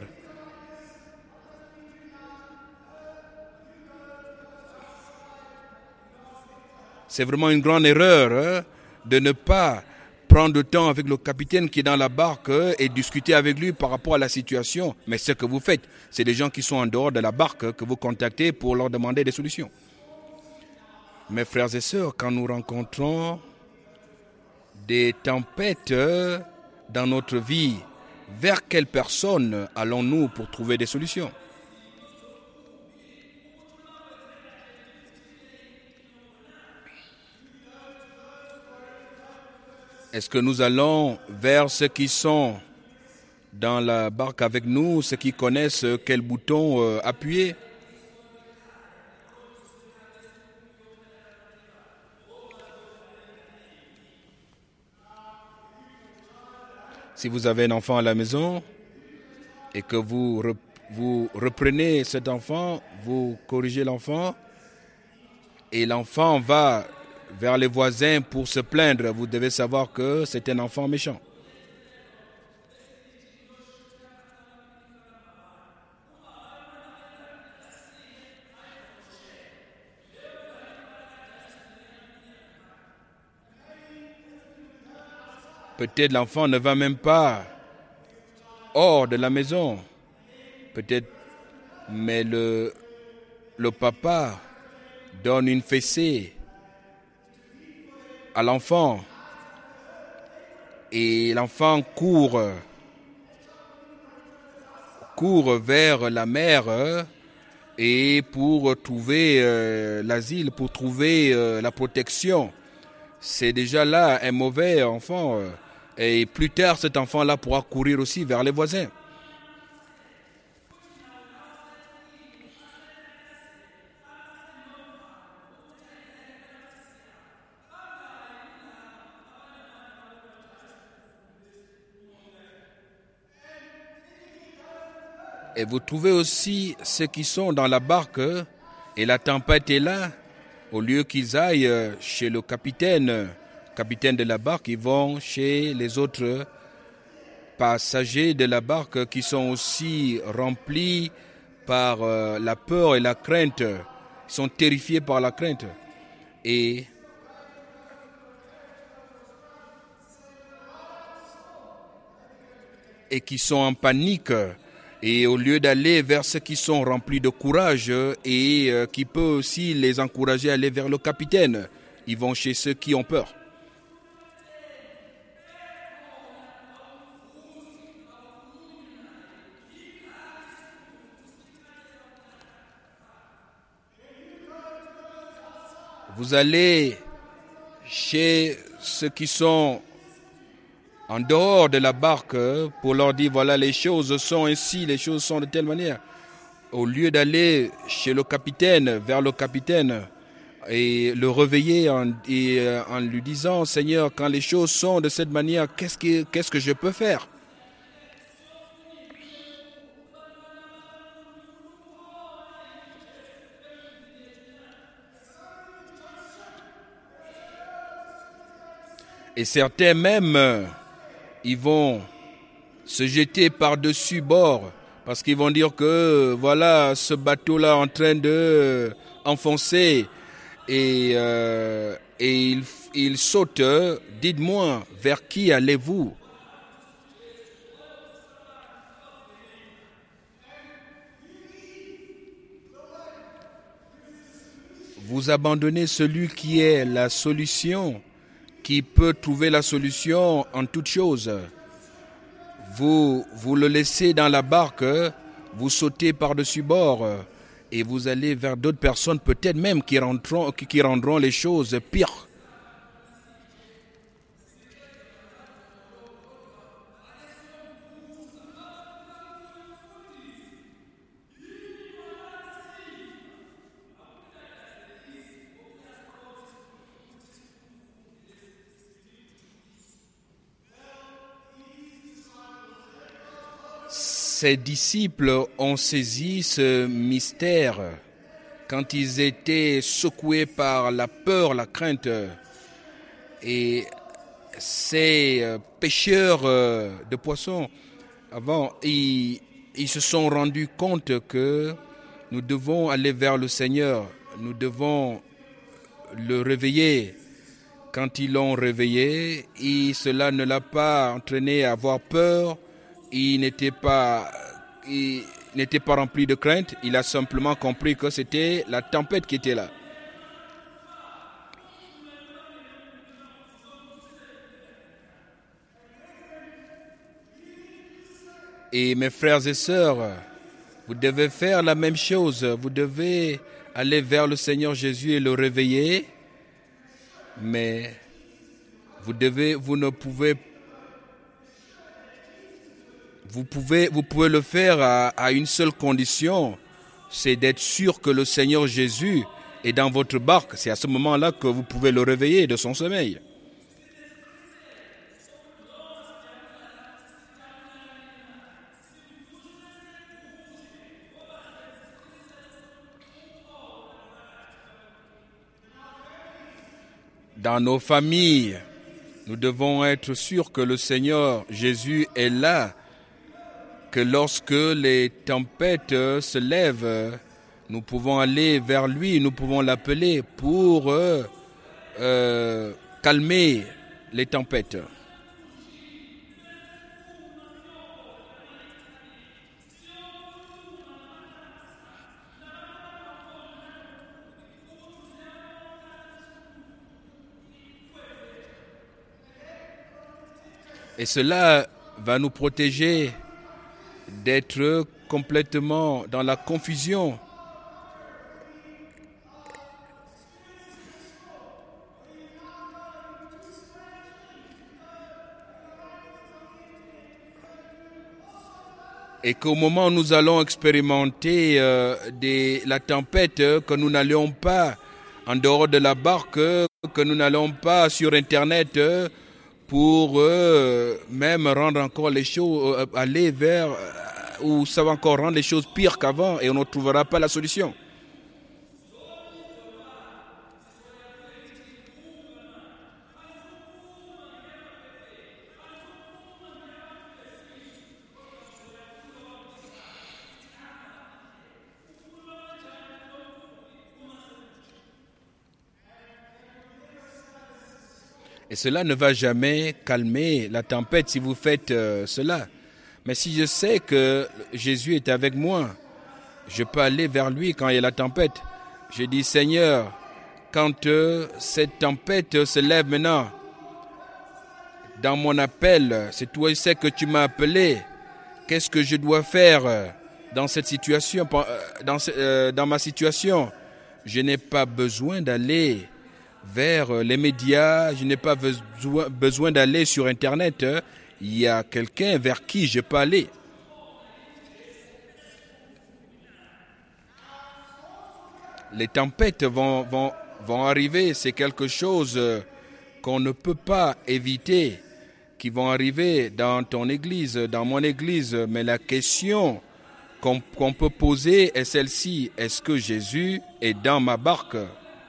C'est vraiment une grande erreur hein, de ne pas prendre le temps avec le capitaine qui est dans la barque hein, et discuter avec lui par rapport à la situation. Mais ce que vous faites, c'est des gens qui sont en dehors de la barque que vous contactez pour leur demander des solutions. Mes frères et sœurs, quand nous rencontrons des tempêtes dans notre vie, vers quelle personne allons-nous pour trouver des solutions? Est-ce que nous allons vers ceux qui sont dans la barque avec nous, ceux qui connaissent quel bouton appuyer? Si vous avez un enfant à la maison et que vous, vous reprenez cet enfant, vous corrigez l'enfant et l'enfant va vers les voisins pour se plaindre, vous devez savoir que c'est un enfant méchant. Peut-être l'enfant ne va même pas hors de la maison. Peut-être, mais le, le papa donne une fessée à l'enfant et l'enfant court, court vers la mère et pour trouver euh, l'asile, pour trouver euh, la protection. C'est déjà là un mauvais enfant. Euh, Et plus tard, cet enfant-là pourra courir aussi vers les voisins. Et vous trouvez aussi ceux qui sont dans la barque et la tempête est là. Au lieu qu'ils aillent chez le capitaine, capitaine de la barque, ils vont chez les autres passagers de la barque qui sont aussi remplis par la peur et la crainte. Ils sont terrifiés par la crainte. Et et qui sont en panique. Et au lieu d'aller vers ceux qui sont remplis de courage et euh, qui peut aussi les encourager à aller vers le capitaine, ils vont chez ceux qui ont peur. Vous allez chez ceux qui sont en dehors de la barque pour leur dire voilà les choses sont ainsi, les choses sont de telle manière. Au lieu d'aller chez le capitaine, vers le capitaine et le réveiller en, et, euh, en lui disant Seigneur, quand les choses sont de cette manière, qu'est-ce que, qu'est-ce que je peux faire? Et certains même, ils vont se jeter par-dessus bord parce qu'ils vont dire que voilà ce bateau-là est en train de enfoncer et, euh, et ils il sautent. Dites-moi, vers qui allez-vous? Vous abandonnez celui qui est la solution, qui peut trouver la solution en toutes choses. Vous, vous le laissez dans la barque, vous sautez par-dessus bord et vous allez vers d'autres personnes, peut-être même qui rendront, qui rendront les choses pires. Ces disciples ont saisi ce mystère quand ils étaient secoués par la peur, la crainte. Et ces pêcheurs de poissons, avant, ils, ils se sont rendus compte que nous devons aller vers le Seigneur. Nous devons le réveiller. Quand ils l'ont réveillé, et cela ne l'a pas entraîné à avoir peur. Il n'était pas, il n'était pas rempli de crainte. Il a simplement compris que c'était la tempête qui était là. Et mes frères et sœurs, vous devez faire la même chose. Vous devez aller vers le Seigneur Jésus et le réveiller. Mais vous devez, vous ne pouvez pas. Vous pouvez, vous pouvez le faire à, à une seule condition, c'est d'être sûr que le Seigneur Jésus est dans votre barque. C'est à ce moment-là que vous pouvez le réveiller de son sommeil. Dans nos familles, nous devons être sûrs que le Seigneur Jésus est là. Que lorsque les tempêtes se lèvent, nous pouvons aller vers lui, nous pouvons l'appeler pour euh, euh, calmer les tempêtes. Et cela va nous protéger d'être complètement dans la confusion. Et qu'au moment où nous allons expérimenter euh, des, la tempête, que nous n'allions pas en dehors de la barque, que nous n'allons pas sur Internet pour euh, même rendre encore les choses, euh, aller vers, ou ça va encore rendre les choses pires qu'avant et on ne trouvera pas la solution. Et cela ne va jamais calmer la tempête si vous faites euh, cela. Mais si je sais que Jésus est avec moi, je peux aller vers lui quand il y a la tempête. Je dis, Seigneur, quand euh, cette tempête se lève maintenant, dans mon appel, c'est toi qui sais que tu m'as appelé. Qu'est-ce que je dois faire dans cette situation, dans, euh, dans ma situation? Je n'ai pas besoin d'aller vers les médias, je n'ai pas besoin, besoin d'aller sur Internet. Il y a quelqu'un vers qui je peux aller. Les tempêtes vont, vont, vont arriver, c'est quelque chose qu'on ne peut pas éviter, qui vont arriver dans ton église, dans mon église. Mais la question qu'on, qu'on peut poser est celle-ci, est-ce que Jésus est dans ma barque?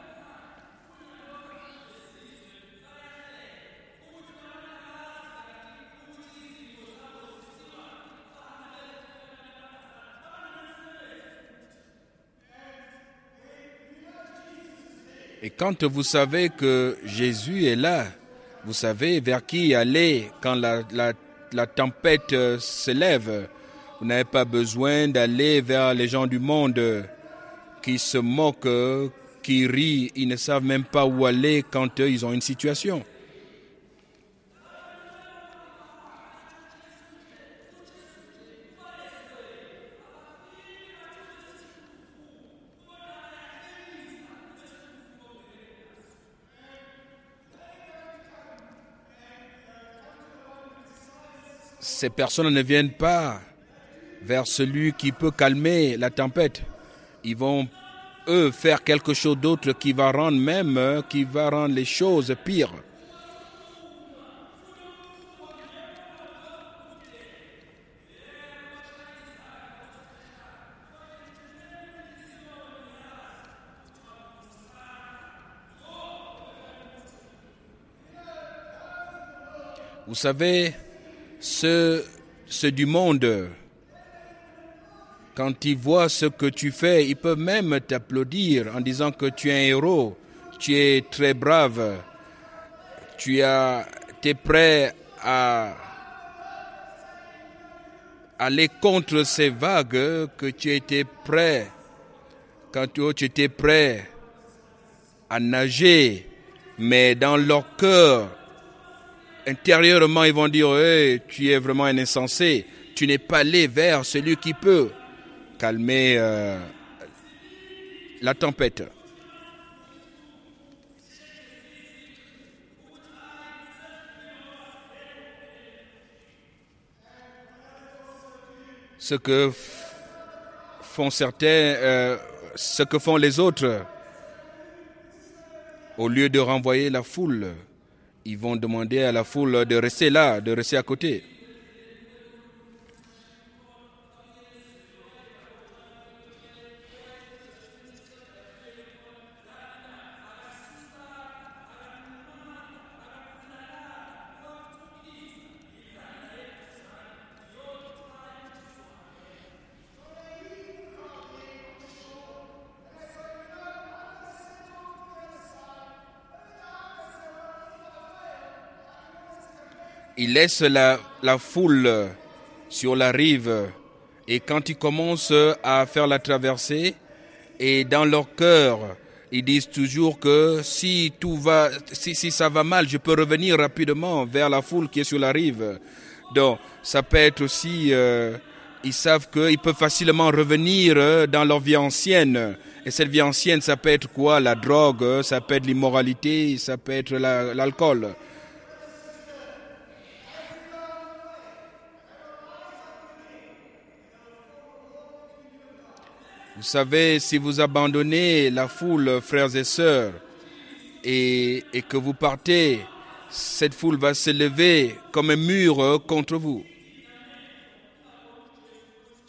Et quand vous savez que Jésus est là, vous savez vers qui aller quand la, la, la tempête se lève. Vous n'avez pas besoin d'aller vers les gens du monde qui se moquent, qui rient. Ils ne savent même pas où aller quand ils ont une situation. Ces personnes ne viennent pas vers celui qui peut calmer la tempête. Ils vont, eux, faire quelque chose d'autre qui va rendre même, qui va rendre les choses pires. Vous savez, Ceux, ceux du monde, quand ils voient ce que tu fais, ils peuvent même t'applaudir en disant que tu es un héros, tu es très brave, tu as, es prêt à aller contre ces vagues, que tu étais prêt, quand tu étais prêt à nager, mais dans leur cœur, intérieurement, ils vont dire hey, « Tu es vraiment un insensé, tu n'es pas allé vers celui qui peut calmer euh, la tempête. » Ce que font certains, euh, ce que font les autres, au lieu de renvoyer la foule, ils vont demander à la foule de rester là, de rester à côté. Ils laissent la, la foule sur la rive et quand ils commencent à faire la traversée, et dans leur cœur, ils disent toujours que si tout va, si, si ça va mal, je peux revenir rapidement vers la foule qui est sur la rive. Donc, ça peut être aussi, euh, ils savent qu'ils peuvent facilement revenir dans leur vie ancienne. Et cette vie ancienne, ça peut être quoi? La drogue, ça peut être l'immoralité, ça peut être la, l'alcool. Vous savez, si vous abandonnez la foule, frères et sœurs, et, et que vous partez, cette foule va se lever comme un mur contre vous.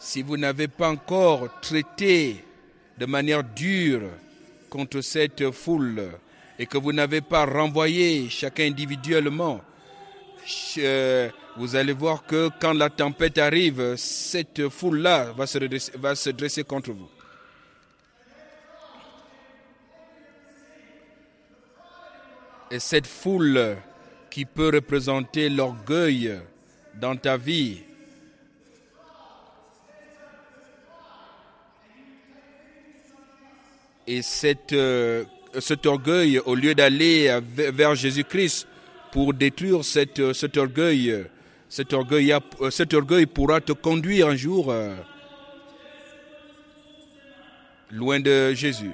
si vous n'avez pas encore traité de manière dure contre cette foule et que vous n'avez pas renvoyé chacun individuellement, vous allez voir que quand la tempête arrive, cette foule-là va se dresser, va se dresser contre vous. Et cette foule qui peut représenter l'orgueil dans ta vie, et cette, euh, cet orgueil, au lieu d'aller vers Jésus-Christ pour détruire cette, cet orgueil, cet orgueil, cet orgueil pourra te conduire un jour euh, loin de Jésus.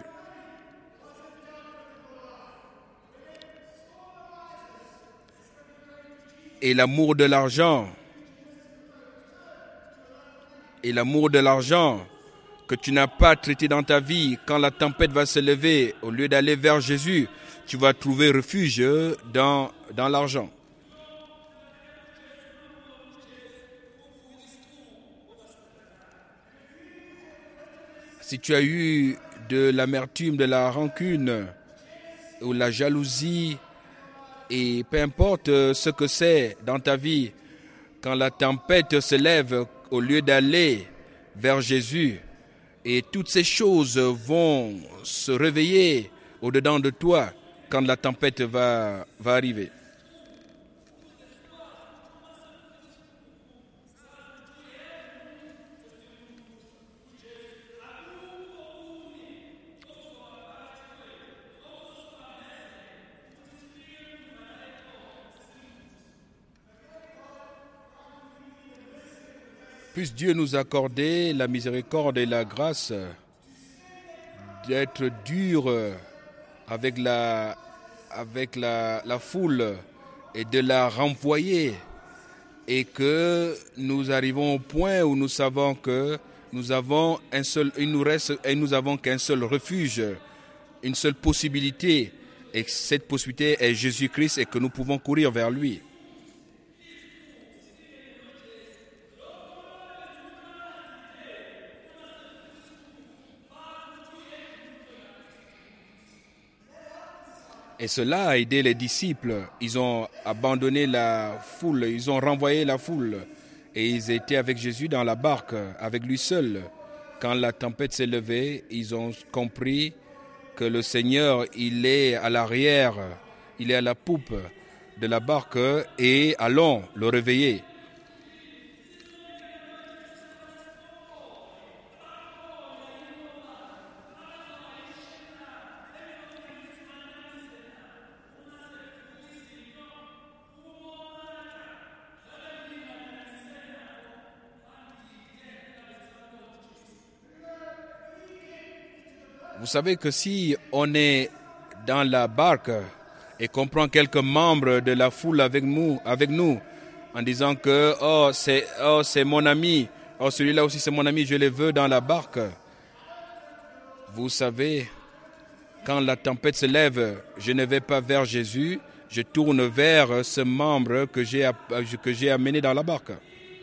Et l'amour de l'argent, et l'amour de l'argent que tu n'as pas traité dans ta vie, quand la tempête va se lever, au lieu d'aller vers Jésus, tu vas trouver refuge dans, dans l'argent. Si tu as eu de l'amertume, de la rancune ou la jalousie, et peu importe ce que c'est dans ta vie, quand la tempête se lève, au lieu d'aller vers Jésus, et toutes ces choses vont se réveiller au-dedans de toi quand la tempête va, va arriver. Puisse Dieu nous accorder la miséricorde et la grâce d'être dur avec la, avec la, la foule et de la renvoyer, et que nous arrivons au point où nous savons que nous avons un seul, il nous reste, et nous avons qu'un seul refuge, une seule possibilité, et cette possibilité est Jésus-Christ, et que nous pouvons courir vers lui. Et cela a aidé les disciples. Ils ont abandonné la foule, ils ont renvoyé la foule. Et ils étaient avec Jésus dans la barque, avec lui seul. Quand la tempête s'est levée, ils ont compris que le Seigneur, il est à l'arrière, il est à la poupe de la barque, et allons le réveiller. Vous savez que si on est dans la barque et qu'on prend quelques membres de la foule avec nous, avec nous en disant que oh c'est oh c'est mon ami, oh celui-là aussi c'est mon ami, je les veux dans la barque. Vous savez, quand la tempête se lève, je ne vais pas vers Jésus, je tourne vers ce membre que j'ai que j'ai amené dans la barque.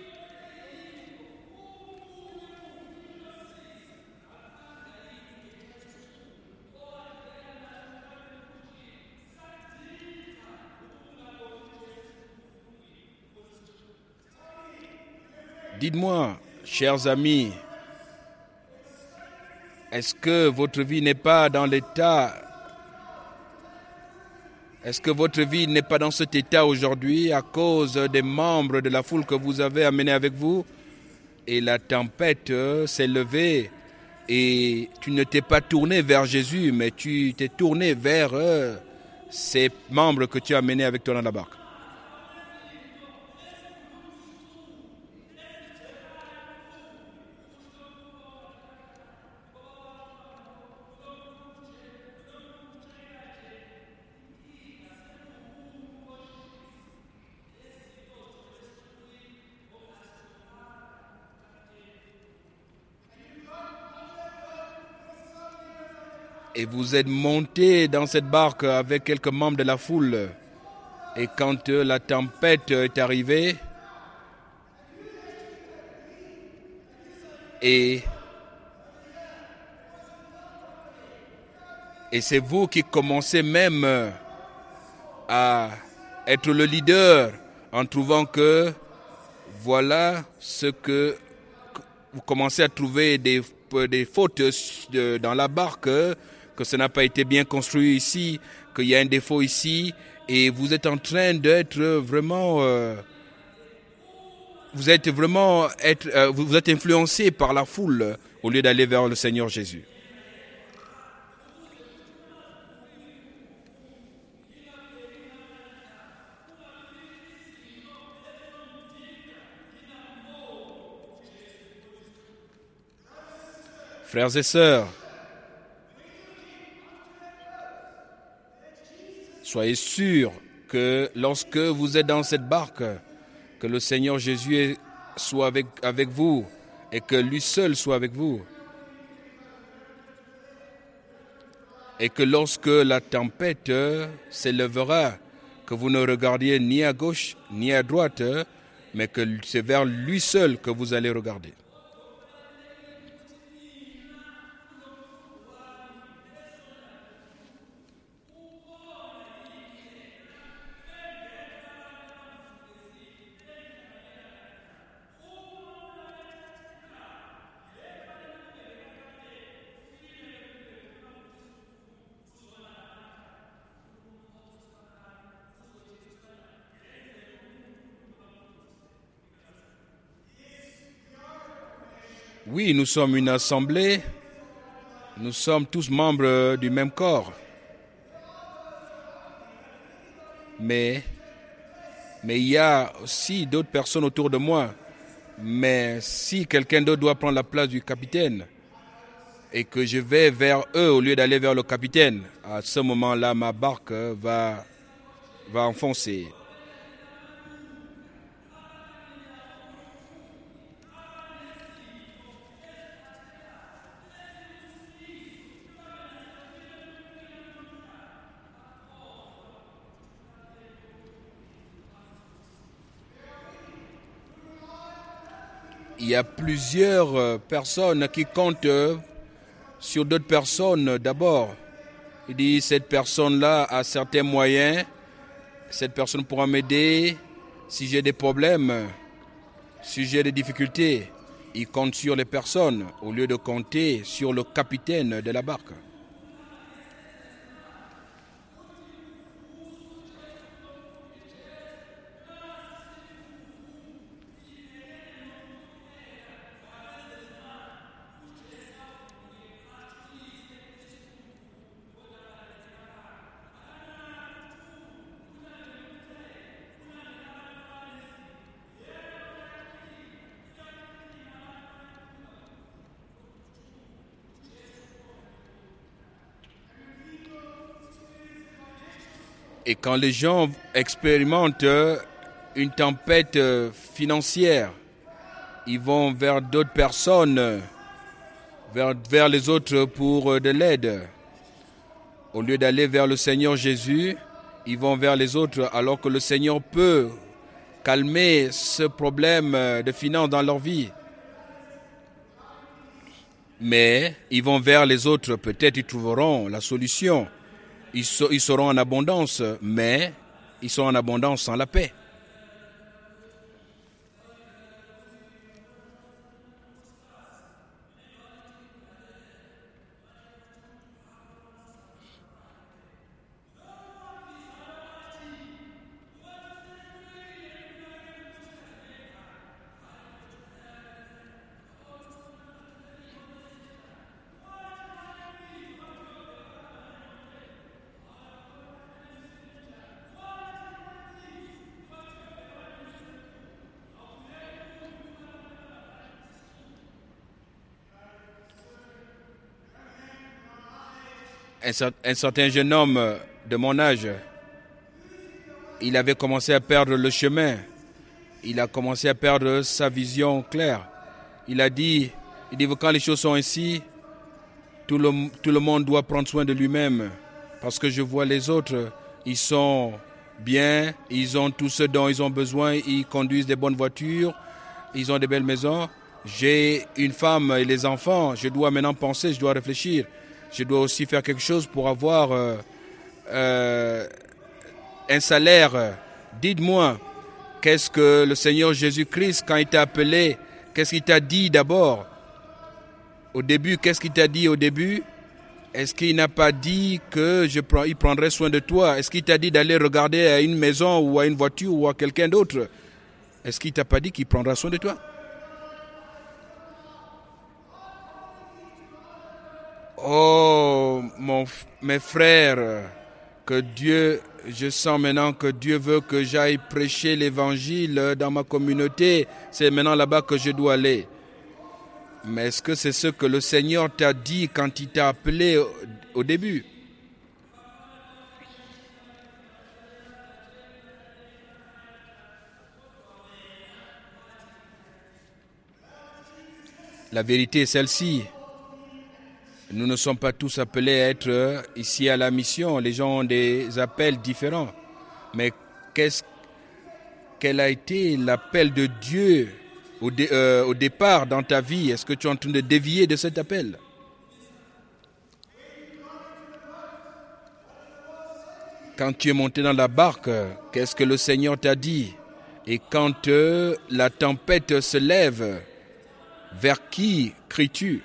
Dites-moi, chers amis, est-ce que votre vie n'est pas dans l'état, est-ce que votre vie n'est pas dans cet état aujourd'hui à cause des membres de la foule que vous avez amenés avec vous, et la tempête s'est levée et tu ne t'es pas tourné vers Jésus, mais tu t'es tourné vers ces membres que tu as amenés avec toi dans la barque? Et vous êtes monté dans cette barque avec quelques membres de la foule. Et quand la tempête est arrivée, Et, et c'est vous qui commencez même à être le leader en trouvant que voilà ce que vous commencez à trouver des, des fautes de, dans la barque, que ça n'a pas été bien construit ici, qu'il y a un défaut ici, et vous êtes en train d'être vraiment, euh, vous êtes vraiment, être, euh, vous êtes influencé par la foule au lieu d'aller vers le Seigneur Jésus. Frères et sœurs, soyez sûrs que lorsque vous êtes dans cette barque, que le Seigneur Jésus soit avec, avec vous et que lui seul soit avec vous. Et que lorsque la tempête s'élèvera, que vous ne regardiez ni à gauche ni à droite, mais que c'est vers lui seul que vous allez regarder. Oui, nous sommes une assemblée, nous sommes tous membres du même corps. Mais, mais il y a aussi d'autres personnes autour de moi. Mais si quelqu'un d'autre doit prendre la place du capitaine et que je vais vers eux au lieu d'aller vers le capitaine, à ce moment-là, ma barque va, va enfoncer. Il y a plusieurs personnes qui comptent sur d'autres personnes d'abord. Il dit, cette personne-là a certains moyens, cette personne pourra m'aider si j'ai des problèmes, si j'ai des difficultés. Il compte sur les personnes au lieu de compter sur le capitaine de la barque. Et quand les gens expérimentent une tempête financière, ils vont vers d'autres personnes, vers, vers les autres pour de l'aide. Au lieu d'aller vers le Seigneur Jésus, ils vont vers les autres alors que le Seigneur peut calmer ce problème de finances dans leur vie. Mais ils vont vers les autres, peut-être ils trouveront la solution. Ils seront en abondance, mais ils sont en abondance sans la paix. Un certain jeune homme de mon âge, il avait commencé à perdre le chemin. Il a commencé à perdre sa vision claire. Il a dit, il dit quand les choses sont ainsi, tout le, tout le monde doit prendre soin de lui-même. Parce que je vois les autres, ils sont bien, ils ont tout ce dont ils ont besoin, ils conduisent des bonnes voitures, ils ont des belles maisons. j'ai une femme et les enfants, je dois maintenant penser, je dois réfléchir. Je dois aussi faire quelque chose pour avoir euh, euh, un salaire. Dites-moi, qu'est-ce que le Seigneur Jésus-Christ, quand il t'a appelé, qu'est-ce qu'il t'a dit d'abord? Au début, qu'est-ce qu'il t'a dit au début? Est-ce qu'il n'a pas dit qu'il prendrait soin de toi? Est-ce qu'il t'a dit d'aller regarder à une maison ou à une voiture ou à quelqu'un d'autre? Est-ce qu'il t'a pas dit qu'il prendra soin de toi? Oh, mon, mes frères, que Dieu, je sens maintenant que Dieu veut que j'aille prêcher l'évangile dans ma communauté. C'est maintenant là-bas que je dois aller. Mais est-ce que c'est ce que le Seigneur t'a dit quand il t'a appelé au, au début? La vérité est celle-ci. Nous ne sommes pas tous appelés à être ici à la mission. Les gens ont des appels différents. Mais qu'est-ce, quel a été l'appel de Dieu au, dé, euh, au départ dans ta vie? Est-ce que tu es en train de dévier de cet appel? Quand tu es monté dans la barque, qu'est-ce que le Seigneur t'a dit? Et quand euh, la tempête se lève, vers qui cries-tu?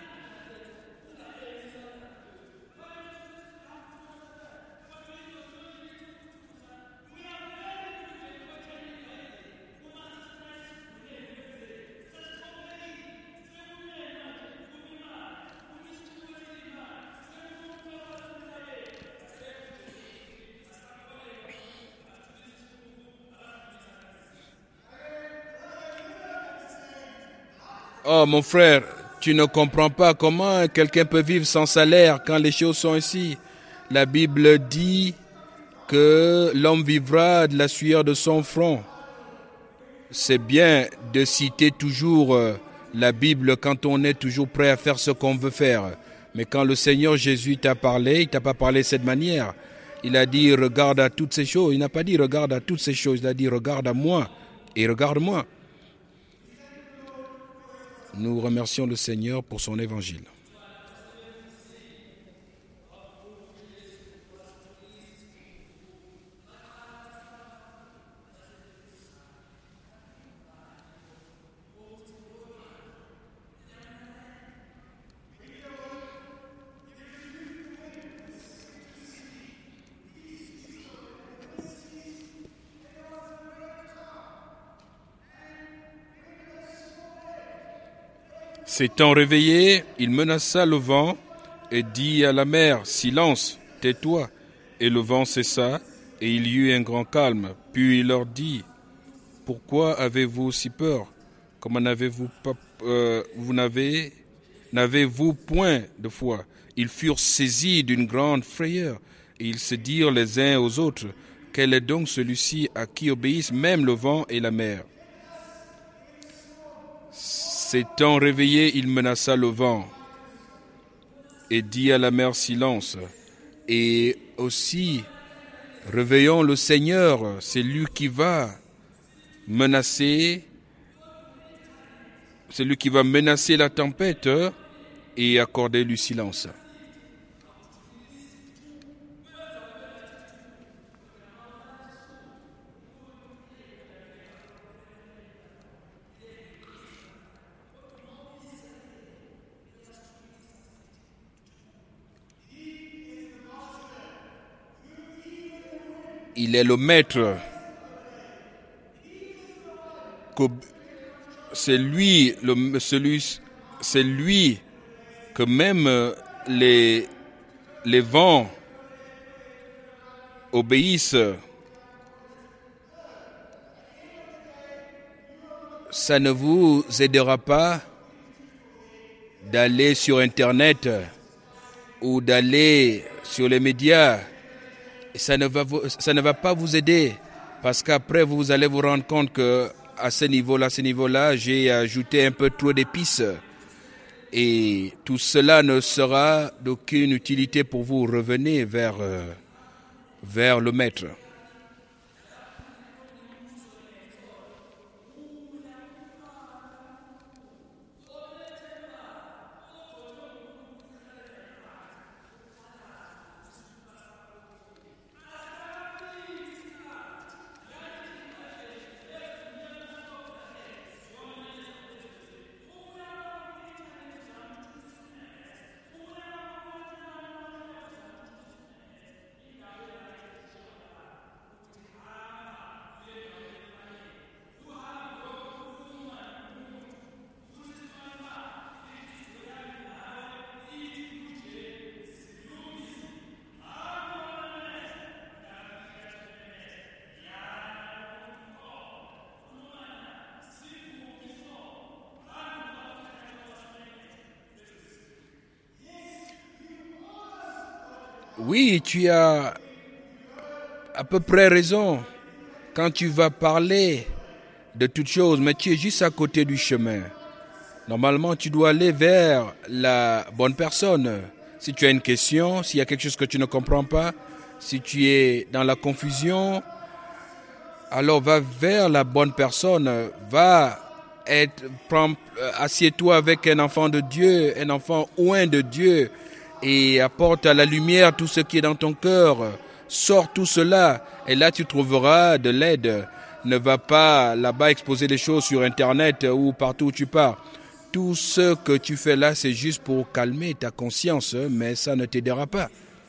Oh mon frère, tu ne comprends pas comment quelqu'un peut vivre sans salaire quand les choses sont ici. La Bible dit que l'homme vivra de la sueur de son front. C'est bien de citer toujours la Bible quand on est toujours prêt à faire ce qu'on veut faire. Mais quand le Seigneur Jésus t'a parlé, il t'a pas parlé de cette manière. Il a dit regarde à toutes ces choses. Il n'a pas dit regarde à toutes ces choses. Il a dit regarde à moi et regarde-moi. Nous remercions le Seigneur pour son évangile. S'étant réveillé, il menaça le vent et dit à la mer, « Silence, tais-toi !» Et le vent cessa, et il y eut un grand calme. Puis il leur dit, « Pourquoi avez-vous si peur? Comment n'avez-vous pas, euh, vous n'avez, n'avez-vous point de foi ?» Ils furent saisis d'une grande frayeur, et ils se dirent les uns aux autres, « Quel est donc celui-ci à qui obéissent même le vent et la mer ?» S'étant réveillé, il menaça le vent et dit à la mer, silence. Et aussi, réveillons le Seigneur, c'est lui qui va menacer, c'est lui qui va menacer la tempête et accorder lui silence. Il est le maître. C'est lui, le, celui, c'est lui que même les, les vents obéissent. Ça ne vous aidera pas d'aller sur Internet ou d'aller sur les médias. Ça ne va, vous, ça ne va pas vous aider parce qu'après vous allez vous rendre compte que à ce niveau-là, à ce niveau-là, j'ai ajouté un peu trop d'épices et tout cela ne sera d'aucune utilité pour vous. Revenez vers, euh, vers le maître. Oui, tu as à peu près raison quand tu vas parler de toutes choses, mais tu es juste à côté du chemin. Normalement, tu dois aller vers la bonne personne. Si tu as une question, s'il y a quelque chose que tu ne comprends pas, si tu es dans la confusion, alors va vers la bonne personne. Va être, prends, assieds-toi avec un enfant de Dieu, un enfant oint de Dieu, et apporte à la lumière tout ce qui est dans ton cœur. Sors tout cela, et là tu trouveras de l'aide. Ne va pas là-bas exposer les choses sur Internet ou partout où tu pars. Tout ce que tu fais là, c'est juste pour calmer ta conscience, mais ça ne t'aidera pas.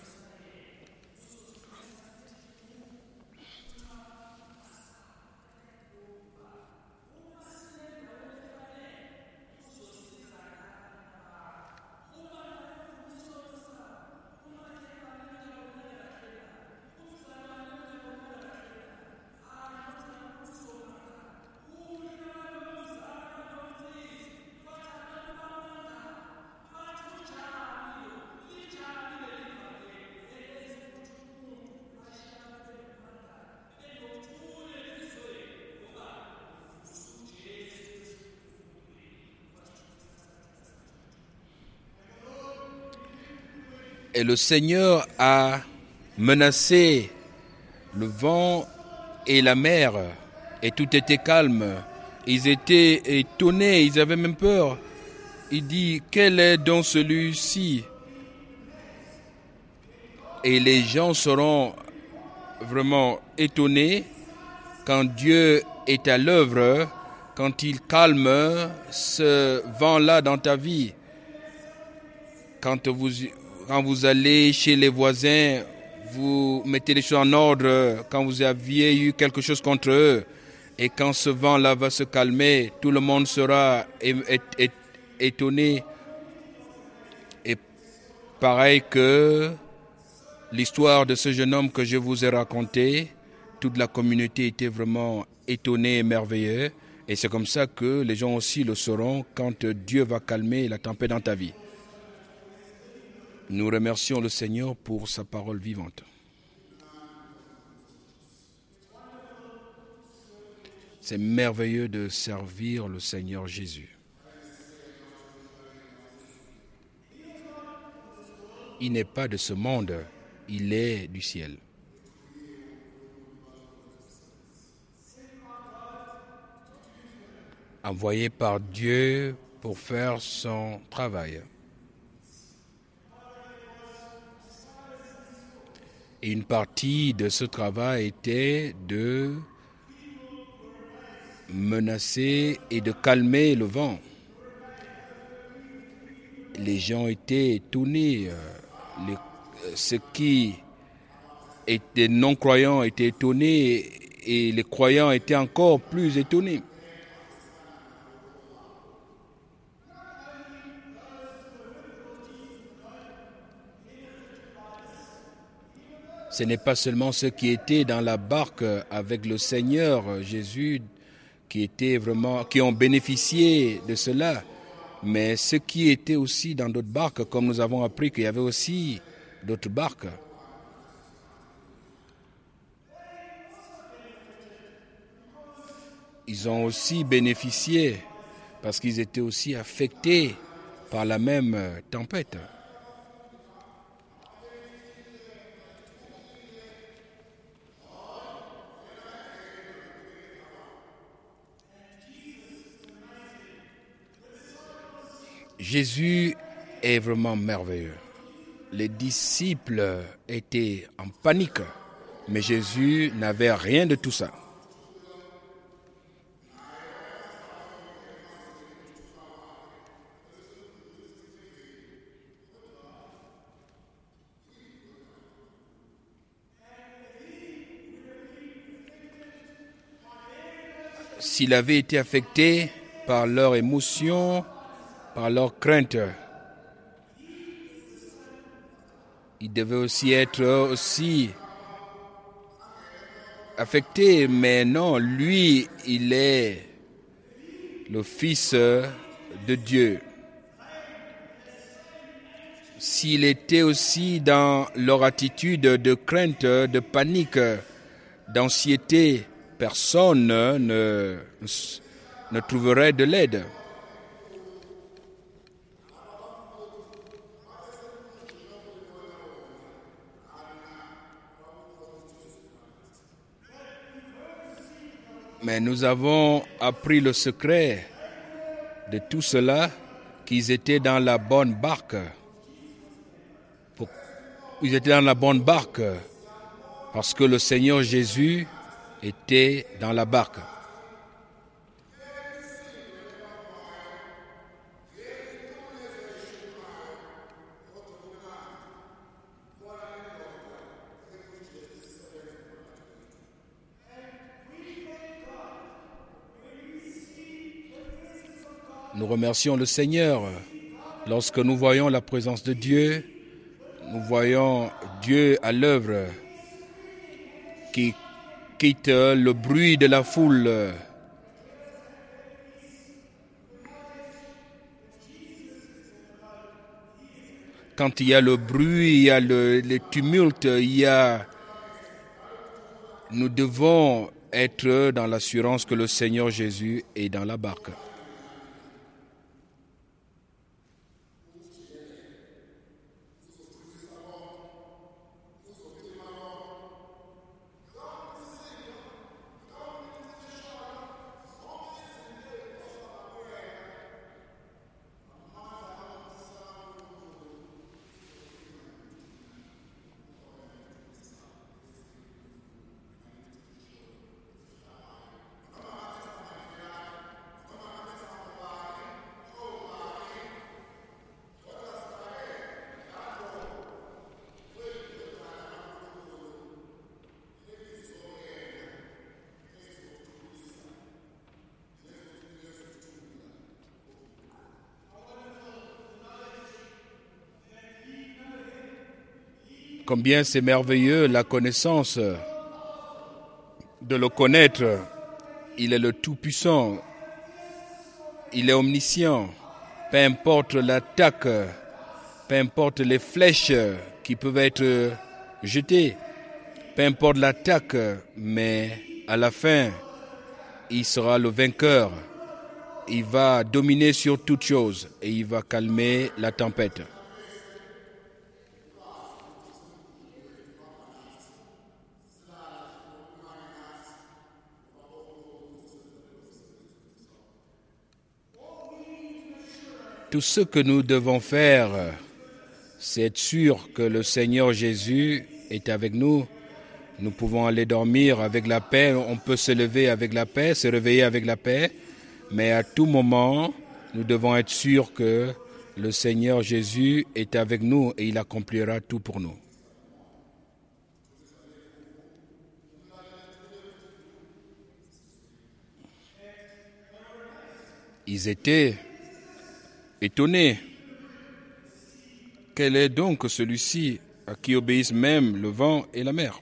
Et le Seigneur a menacé le vent et la mer, et tout était calme. Ils étaient étonnés, ils avaient même peur. Il dit, quel est donc celui-ci? Et les gens seront vraiment étonnés quand Dieu est à l'œuvre, quand il calme ce vent-là dans ta vie. Quand vous, quand vous allez chez les voisins, vous mettez les choses en ordre, quand vous aviez eu quelque chose contre eux, et quand ce vent-là va se calmer, tout le monde sera é- é- étonné. Et pareil que l'histoire de ce jeune homme que je vous ai raconté, toute la communauté était vraiment étonnée et merveilleuse. Et c'est comme ça que les gens aussi le sauront quand Dieu va calmer la tempête dans ta vie. Nous remercions le Seigneur pour sa parole vivante. C'est merveilleux de servir le Seigneur Jésus. Il n'est pas de ce monde, il est du ciel. Envoyé par Dieu pour faire son travail. Et une partie de ce travail était de menacer et de calmer le vent. Les gens étaient étonnés. Les, ceux qui étaient non-croyants étaient étonnés et les croyants étaient encore plus étonnés. Ce n'est pas seulement ceux qui étaient dans la barque avec le Seigneur Jésus qui étaient vraiment, qui ont bénéficié de cela, mais ceux qui étaient aussi dans d'autres barques, comme nous avons appris qu'il y avait aussi d'autres barques. Ils ont aussi bénéficié parce qu'ils étaient aussi affectés par la même tempête. Jésus est vraiment merveilleux. Les disciples étaient en panique, mais Jésus n'avait rien de tout ça. S'il avait été affecté par leurs émotions, par leur crainte, il devait aussi être aussi affecté, mais non, lui, il est le Fils de Dieu. s'il était aussi dans leur attitude de crainte, de panique, d'anxiété, personne ne, ne trouverait de l'aide. Mais nous avons appris le secret de tout cela, qu'ils étaient dans la bonne barque. Ils étaient dans la bonne barque parce que le Seigneur Jésus était dans la barque. Nous remercions le Seigneur lorsque nous voyons la présence de Dieu. Nous voyons Dieu à l'œuvre qui quitte le bruit de la foule. Quand il y a le bruit, il y a le, le tumulte, il y a... nous devons être dans l'assurance que le Seigneur Jésus est dans la barque. Combien c'est merveilleux la connaissance, de le connaître. Il est le Tout-Puissant, il est omniscient. Peu importe l'attaque, peu importe les flèches qui peuvent être jetées, peu importe l'attaque, mais à la fin, il sera le vainqueur. Il va dominer sur toute chose et il va calmer la tempête. Tout ce que nous devons faire, c'est être sûr que le Seigneur Jésus est avec nous. Nous pouvons aller dormir avec la paix, on peut se lever avec la paix, se réveiller avec la paix, mais à tout moment, nous devons être sûrs que le Seigneur Jésus est avec nous et il accomplira tout pour nous. Ils étaient étonnés. Quel est donc celui-ci à qui obéissent même le vent et la mer?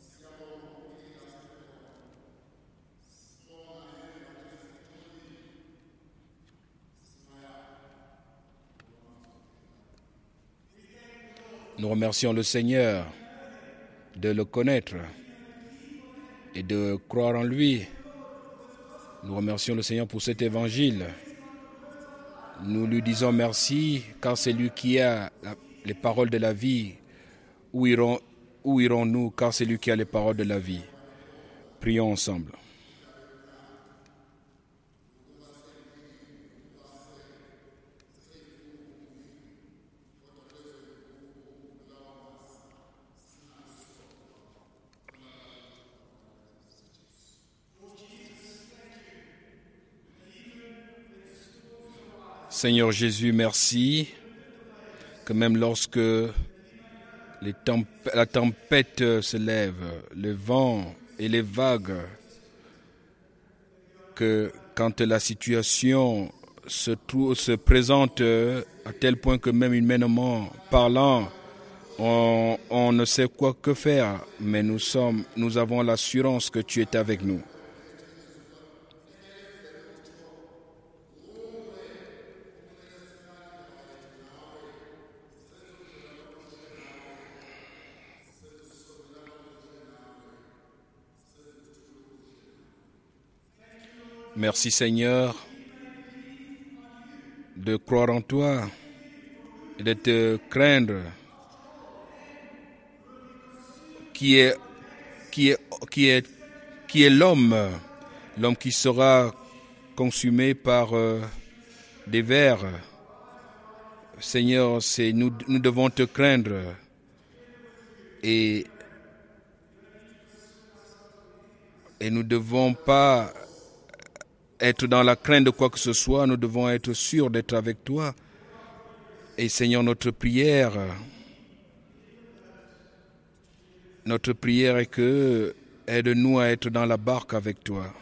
Nous remercions le Seigneur de le connaître et de croire en lui. Nous remercions le Seigneur pour cet évangile. Nous lui disons merci, car c'est lui qui a la, les paroles de la vie. Où irons, où irons-nous, car c'est lui qui a les paroles de la vie. Prions ensemble. Seigneur Jésus, merci que même lorsque les temp- la tempête se lève, le vent et les vagues, que quand la situation se, trouve, se présente à tel point que même humainement parlant, on, on ne sait quoi que faire, mais nous, sommes, nous avons l'assurance que tu es avec nous. Merci Seigneur de croire en toi et de te craindre, qui est, qui est, qui est, qui est l'homme, l'homme qui sera consumé par euh, des vers. Seigneur, c'est nous, nous devons te craindre et, et nous ne devons pas être dans la crainte de quoi que ce soit, nous devons être sûrs d'être avec toi. Et Seigneur, notre prière, notre prière est que aide-nous à être dans la barque avec toi.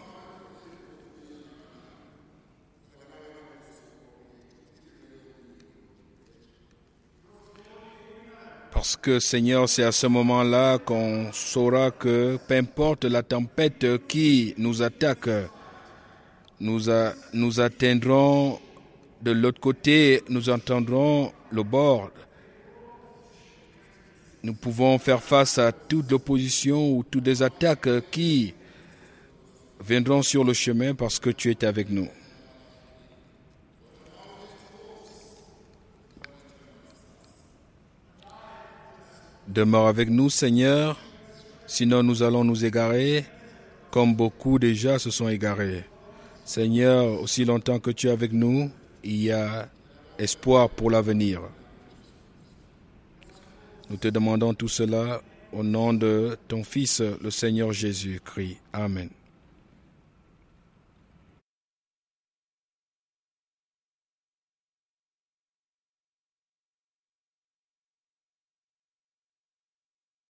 Parce que Seigneur, c'est à ce moment-là qu'on saura que peu importe la tempête qui nous attaque, nous, a, nous atteindrons de l'autre côté, nous entendrons le bord. Nous pouvons faire face à toute l'opposition ou toutes les attaques qui viendront sur le chemin parce que tu es avec nous. Demeure avec nous, Seigneur, sinon nous allons nous égarer, comme beaucoup déjà se sont égarés. Seigneur, aussi longtemps que tu es avec nous, il y a espoir pour l'avenir. Nous te demandons tout cela au nom de ton Fils, le Seigneur Jésus-Christ. Amen.